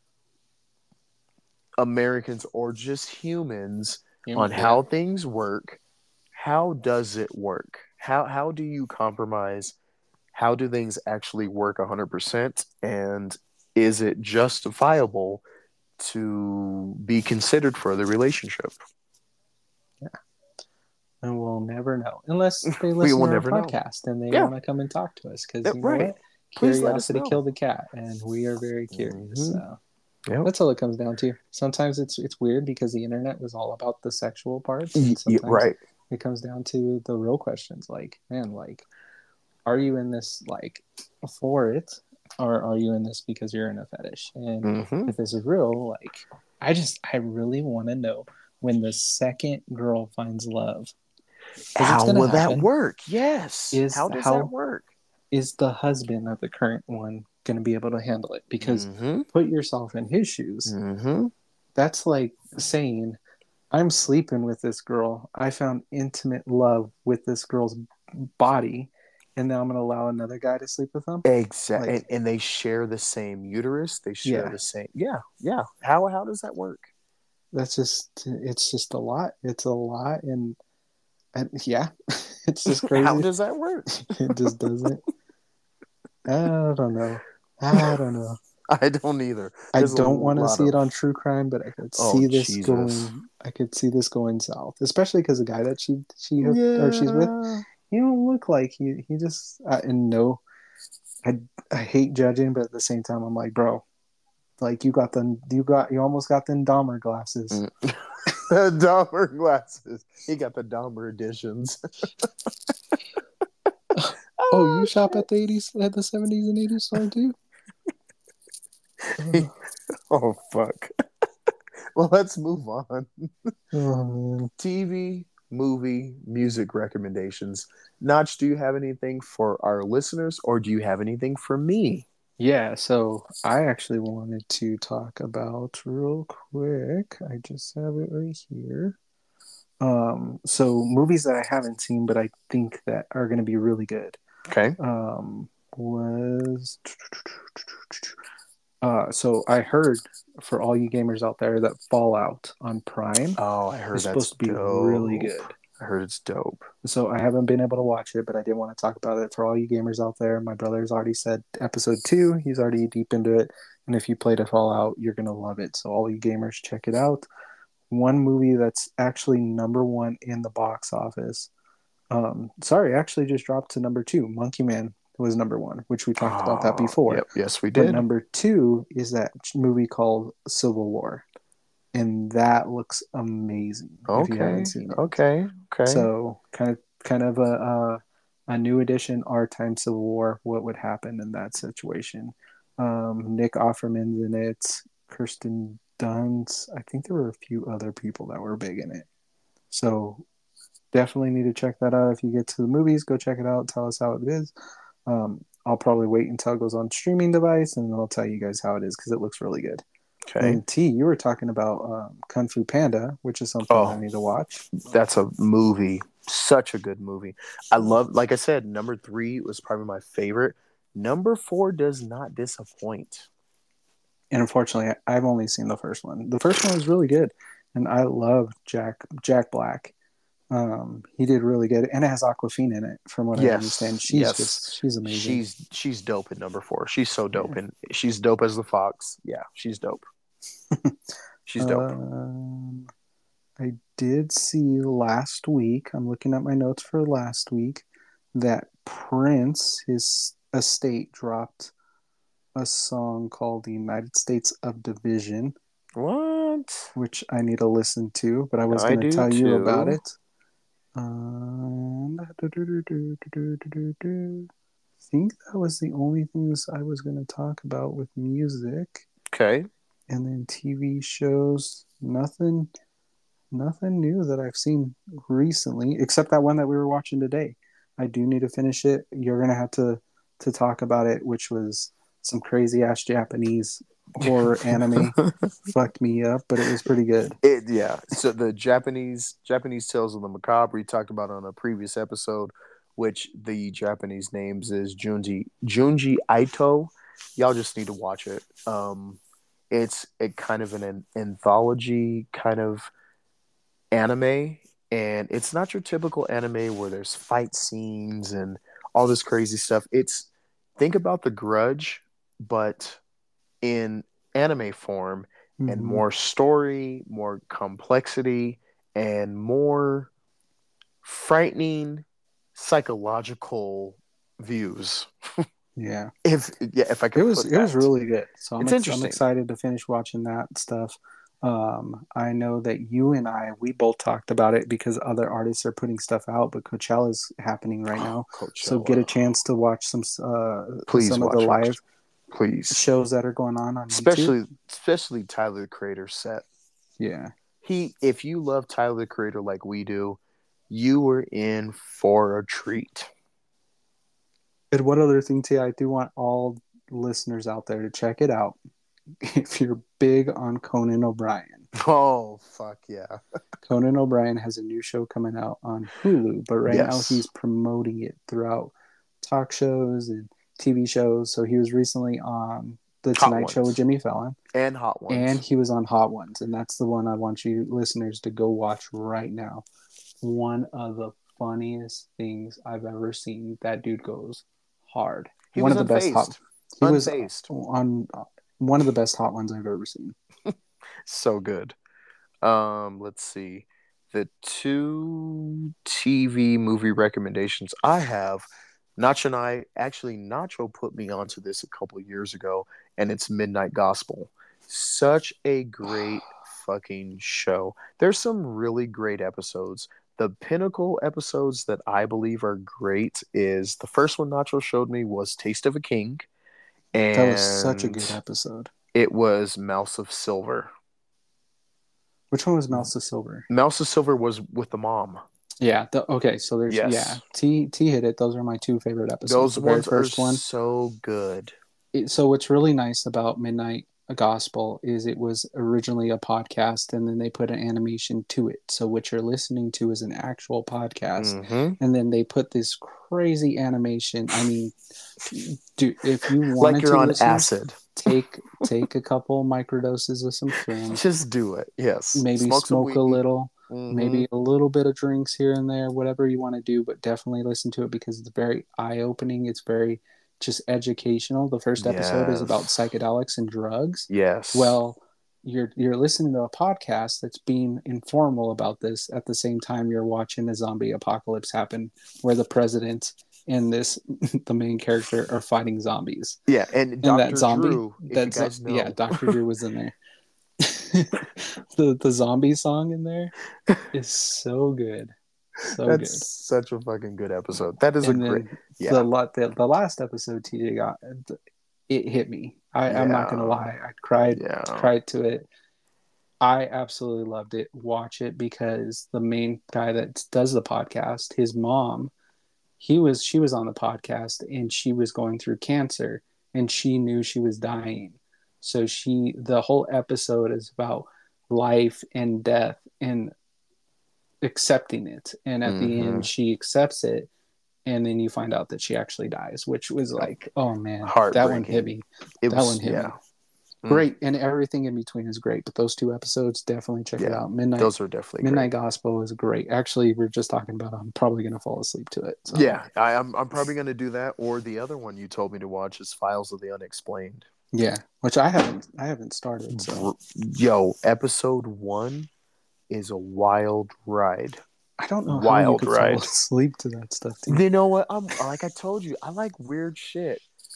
Americans or just humans You- on yeah. how things work. How does it work? How how do you compromise? How do things actually work one hundred percent? And is it justifiable to be considered for the relationship? Yeah. And we'll never know unless they We listen will to our never know. podcast and they Yeah, want to come and talk to us. Because that, you know right. what? Please let us Curiosity know. killed the cat, and we are very curious. Mm-hmm. So Yep. that's all it comes down to. Sometimes it's it's weird because the internet was all about the sexual parts, Y- and y- sometimes right. it comes down to the real questions. Like, man, like, are you in this like for it, or are you in this because you're in a fetish? And Mm-hmm. if this is real, like, I just I really want to know when the second girl finds love, because it's How gonna will that happen. work? Yes. Is How does that how work? is the husband of the current one going to be able to handle it? Because Mm-hmm. put yourself in his shoes. Mm-hmm. That's like saying, I'm sleeping with this girl. I found intimate love with this girl's body, and now I'm going to allow another guy to sleep with them. Exactly. And, Like, and they share the same uterus. They share yeah, the same. Yeah. Yeah. How how does that work? that's just, it's just a lot. It's a lot. And, and yeah, it's just How crazy. does that work? It just doesn't. I don't know. I don't know. I don't either. I There's a don't want to lot see it on of true crime, but I could oh see this Jesus. going. I could see this going south, especially because the guy that she she hooked or she's with, Yeah. he don't look like he he just. Uh, and no, I I hate judging, but at the same time, I'm like, bro, like you got the you got you almost got the Dahmer glasses. Mm. The Dahmer glasses. He got the Dahmer editions. Oh, you Oh shop at the eighties, at the seventies and eighties store too? shit. Uh, Oh fuck. Well, let's move on. oh man. T V, movie, music recommendations. Notch, do you have anything for our listeners or do you have anything for me? Yeah, so I actually wanted to talk about real quick. I just have it right here. Um, so movies that I haven't seen, but I think that are going to be really good. Okay. Um, was uh, so I heard for all you gamers out there that Fallout on Prime Oh, I is heard that's supposed to be really dope. good. I heard it's dope. So I haven't been able to watch it, but I did want to talk about it for all you gamers out there. My brother's already said episode two. He's already deep into it, and if you played a Fallout, you're gonna love it. So all you gamers, check it out. One movie that's actually number one in the box office. Um, sorry, actually just dropped to number two. Monkey Man was number one, which we talked about that Oh, before. yep. Yes, we But did. number two is that movie called Civil War, and that looks amazing if you haven't Okay. seen it. Okay. Okay. So kind of kind of a a, a new edition, our time Civil War. What would happen in that situation? Um, Nick Offerman's in it. Kirsten Dunst. I think there were a few other people that were big in it. So definitely need to check that out. If you get to the movies, go check it out. Tell us how it is. Um, I'll probably wait until it goes on streaming device, and I'll tell you guys how it is because it looks really good. Okay. And T, you were talking about um, Kung Fu Panda, which is something I Oh, need to watch. that's a movie. Such a good movie. I love, like I said, number three was probably my favorite. Number four does not disappoint. And unfortunately, I've only seen the first one. The first one was really good, and I love Jack Jack Black. Um, he did really good, and it has Aquafina in it, from what I understand. Yes, She's just yes. she's amazing. She's she's dope in number four. She's so dope, Yeah. and she's dope as the fox. Yeah, she's dope. She's dope. Um, I did see last week. I'm looking at my notes for last week that Prince, his estate dropped a song called The United States of Division, What? which I need to listen to, but I was I going to do tell you about too. it. Um, I think that was the only things I was going to talk about with music. Okay. And then T V shows, nothing nothing new that I've seen recently, except that one that we were watching today. I do need to finish it. You're gonna have to to talk about it, which was some crazy ass Japanese horror anime. Fucked me up, but it was pretty good. It yeah. So the Japanese Japanese Tales of the Macabre we talked about on a previous episode, which the Japanese names is Junji Junji Ito. Y'all just need to watch it. Um, it's a kind of an, an anthology kind of anime, and it's not your typical anime where there's fight scenes and all this crazy stuff. It's think about The Grudge, but in anime form and Mm-hmm. more story, more complexity, and more frightening psychological views. Yeah, If yeah, if I it could was put it was that, really good. So I'm it's ex- I'm interesting. excited to finish watching that stuff. Um, I know that you and I we both talked about it because other artists are putting stuff out, but Coachella's happening right Oh, now, so get a Coachella, chance to watch some uh please some of the watch live it, please. shows that are going on on YouTube. Especially, especially Tyler the Creator set. Yeah. He, if you love Tyler the Creator like we do, you were in for a treat. And one other thing too, I do want all listeners out there to check it out if you're big on Conan O'Brien. Oh fuck yeah! Conan O'Brien has a new show coming out on Hulu, but right now Yes, he's promoting it throughout talk shows and T V shows. So he was recently on The Hot Tonight Show with Ones Jimmy Fallon, and Hot and Ones. he was on Hot Ones, and that's the one I want you listeners to go watch right now. One of the funniest things I've ever seen. That dude goes hard. He One was of the best hot. unfazed, He was unfazed. on one of the best hot ones I've ever seen. So good. Um, let's see. The two T V movie recommendations I have. Nacho and I actually Nacho put me onto this a couple of years ago, and it's Midnight Gospel. Such a great fucking show. There's some really great episodes. The pinnacle episodes that I believe are great is the first one Nacho showed me was Taste of a King, That was such a good and episode. it was Mouse of Silver. Which one was Mouse of Silver? Mouse of Silver was with the mom. Yeah. The, okay. So there's yeah. Yes. T T hit it. Those are my two favorite episodes. Those The very ones are first one. so good. It, so what's really nice about Midnight Gospel is it was originally a podcast and then they put an animation to it. So what you're listening to is an actual podcast, Mm-hmm. and then they put this crazy animation. I mean, dude, if you Like wanted you're to, on listeners, acid. take take a couple microdoses of some shrooms, Just do it. Yes. maybe Smoke some smoke a weed. little, Mm-hmm. maybe a little bit of drinks here and there, whatever you want to do, but definitely listen to it because it's very eye opening. It's very just educational. The first episode is about Yes. psychedelics and drugs. Yes. Well, you're you're listening to a podcast that's being informal about this at the same time you're watching a zombie apocalypse happen where the president and this the main character are fighting zombies. Yeah, and And that Doctor zombie Drew, if you that's guys yeah, know. Doctor Drew was in there. the the zombie song in there is so good. So That's good. such a fucking good episode. That is a And great then yeah. the the, the last episode T J got, it hit me. I, Yeah. I'm not gonna lie. I cried Yeah. cried to it. I absolutely loved it. Watch it because the main guy that does the podcast, his mom, he was she was on the podcast and she was going through cancer and she knew she was dying. So she the whole episode is about life and death and accepting it. And at the Mm-hmm. end she accepts it and then you find out that she actually dies, which was like, oh man, that one hit Heartbreaking. me. It That was one hit yeah. me. Great, and everything in between is great. But those two episodes, definitely check it Yeah. out. Midnight Those are definitely Midnight great. Gospel is great. Actually, we are just talking about. I'm probably gonna fall asleep to it. So. Yeah, I, I'm I'm probably gonna do that. Or the other one you told me to watch is Files of the Unexplained. Yeah, which I haven't I haven't started. So. Yo, episode one is a wild ride. I don't know wild how you could ride. fall asleep to that stuff. Dude. You know what? I'm like I told you, I like weird shit.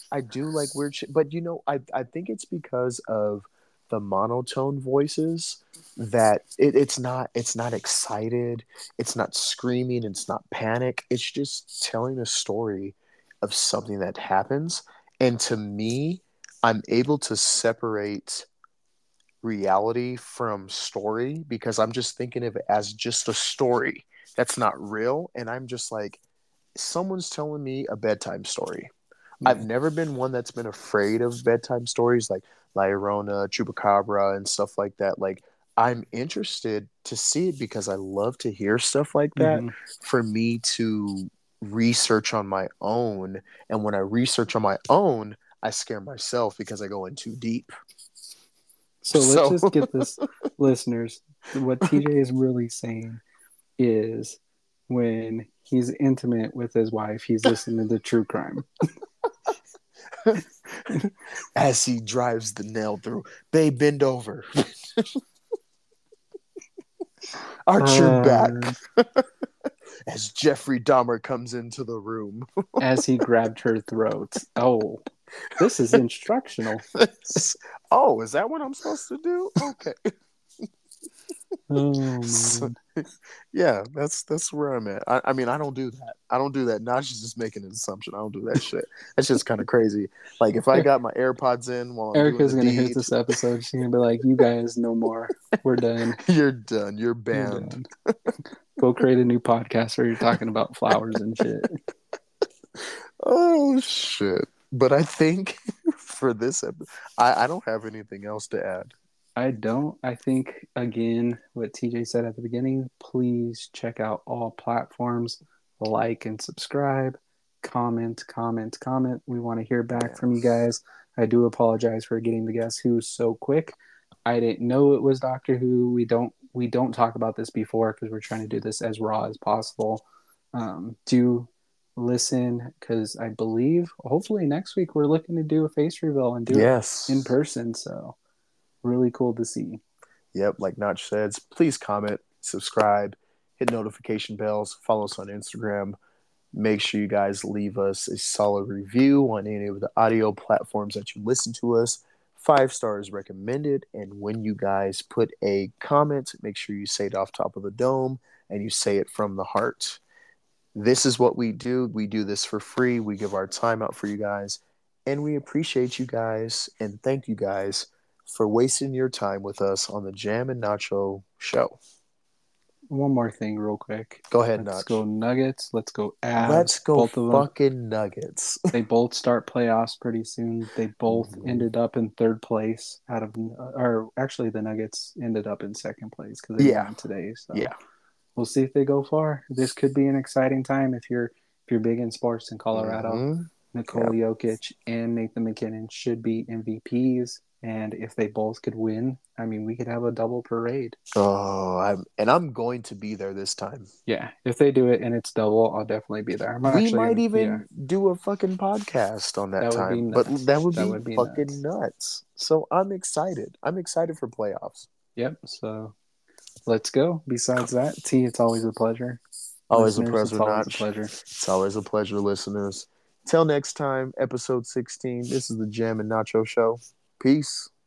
I do like weird shit, but you know, I I think it's because of the monotone voices that it, it's not it's not excited, it's not screaming, it's not panic. It's just telling a story of something that happens, and to me, I'm able to separate reality from story because I'm just thinking of it as just a story that's not real, and I'm just like someone's telling me a bedtime story. I've Yeah. never been one that's been afraid of bedtime stories like La Llorona, Chupacabra, and stuff like that. Like, I'm interested to see it because I love to hear stuff like that Hmm. for me to research on my own. And when I research on my own, I scare myself because I go in too deep. So let's So, just get this, listeners. What T J is really saying is when he's intimate with his wife, he's listening to true crime. as he drives the nail through, babe, bend over. Arch your back. Um, As Jeffrey Dahmer comes into the room. as he grabbed her throat. Oh, this is instructional. Oh, is that what I'm supposed to do? Okay. Oh So, man. yeah, that's that's where I'm at. I, I mean, I don't do that. I don't do that. Now she's just making an assumption. I don't do that shit. That's just kind of crazy. Like if I got my AirPods in while I'm doing Erica's the gonna hear deed, this episode. She's gonna be like, "You guys, no more. We're done. you're done. You're We're banned. done. Go create a new podcast where you're talking about flowers and shit." Oh shit. But I think for this episode, I, I don't have anything else to add. I don't. I think, again, what T J said at the beginning, please check out all platforms, like and subscribe, comment, comment, comment. We want to hear back from you Yes. guys. I do apologize for getting the Guess Who so quick. I didn't know it was Doctor Who. We don't we don't talk about this before because we're trying to do this as raw as possible. Um, do listen because I believe hopefully next week we're looking to do a face reveal and do it in Yes. person. So really cool to see. Yep, like Notch says, please comment, subscribe, hit notification bells, follow us on Instagram. Make sure you guys leave us a solid review on any of the audio platforms that you listen to us. Five stars recommended. And when you guys put a comment, make sure you say it off top of the dome and you say it from the heart. This is what we do. We do this for free. We give our time out for you guys. And we appreciate you guys and thank you guys for wasting your time with us on the Jam and Nacho show. One more thing, real quick. Go ahead, Let's Notch. go Nuggets. Let's go Let's Avs. go Both of them. fucking Nuggets. They both start playoffs pretty soon. They both Mhm. ended up in third place out of, or actually the Nuggets ended up in second place because they Yeah. won today. So Yeah. we'll see if they go far. This could be an exciting time if you're if you're big in sports in Colorado. Mm-hmm. Nikola Yep. Jokic and Nathan McKinnon should be M V Ps. And if they both could win, I mean, we could have a double parade. Oh, I'm, and I'm going to be there this time. Yeah, if they do it and it's double, I'll definitely be there. I'm We actually might gonna, even yeah, do a fucking podcast on that that would be time, but nuts. that would That be would be fucking nuts. nuts. So I'm excited. I'm excited for playoffs. Yep. So let's go. Besides that, T, it's always a pleasure. Always a Listeners, it's pleasure, always a Notch. pleasure. It's always a pleasure, listeners. Till next time, episode sixteen. This is the Jam and Nacho Show. Peace.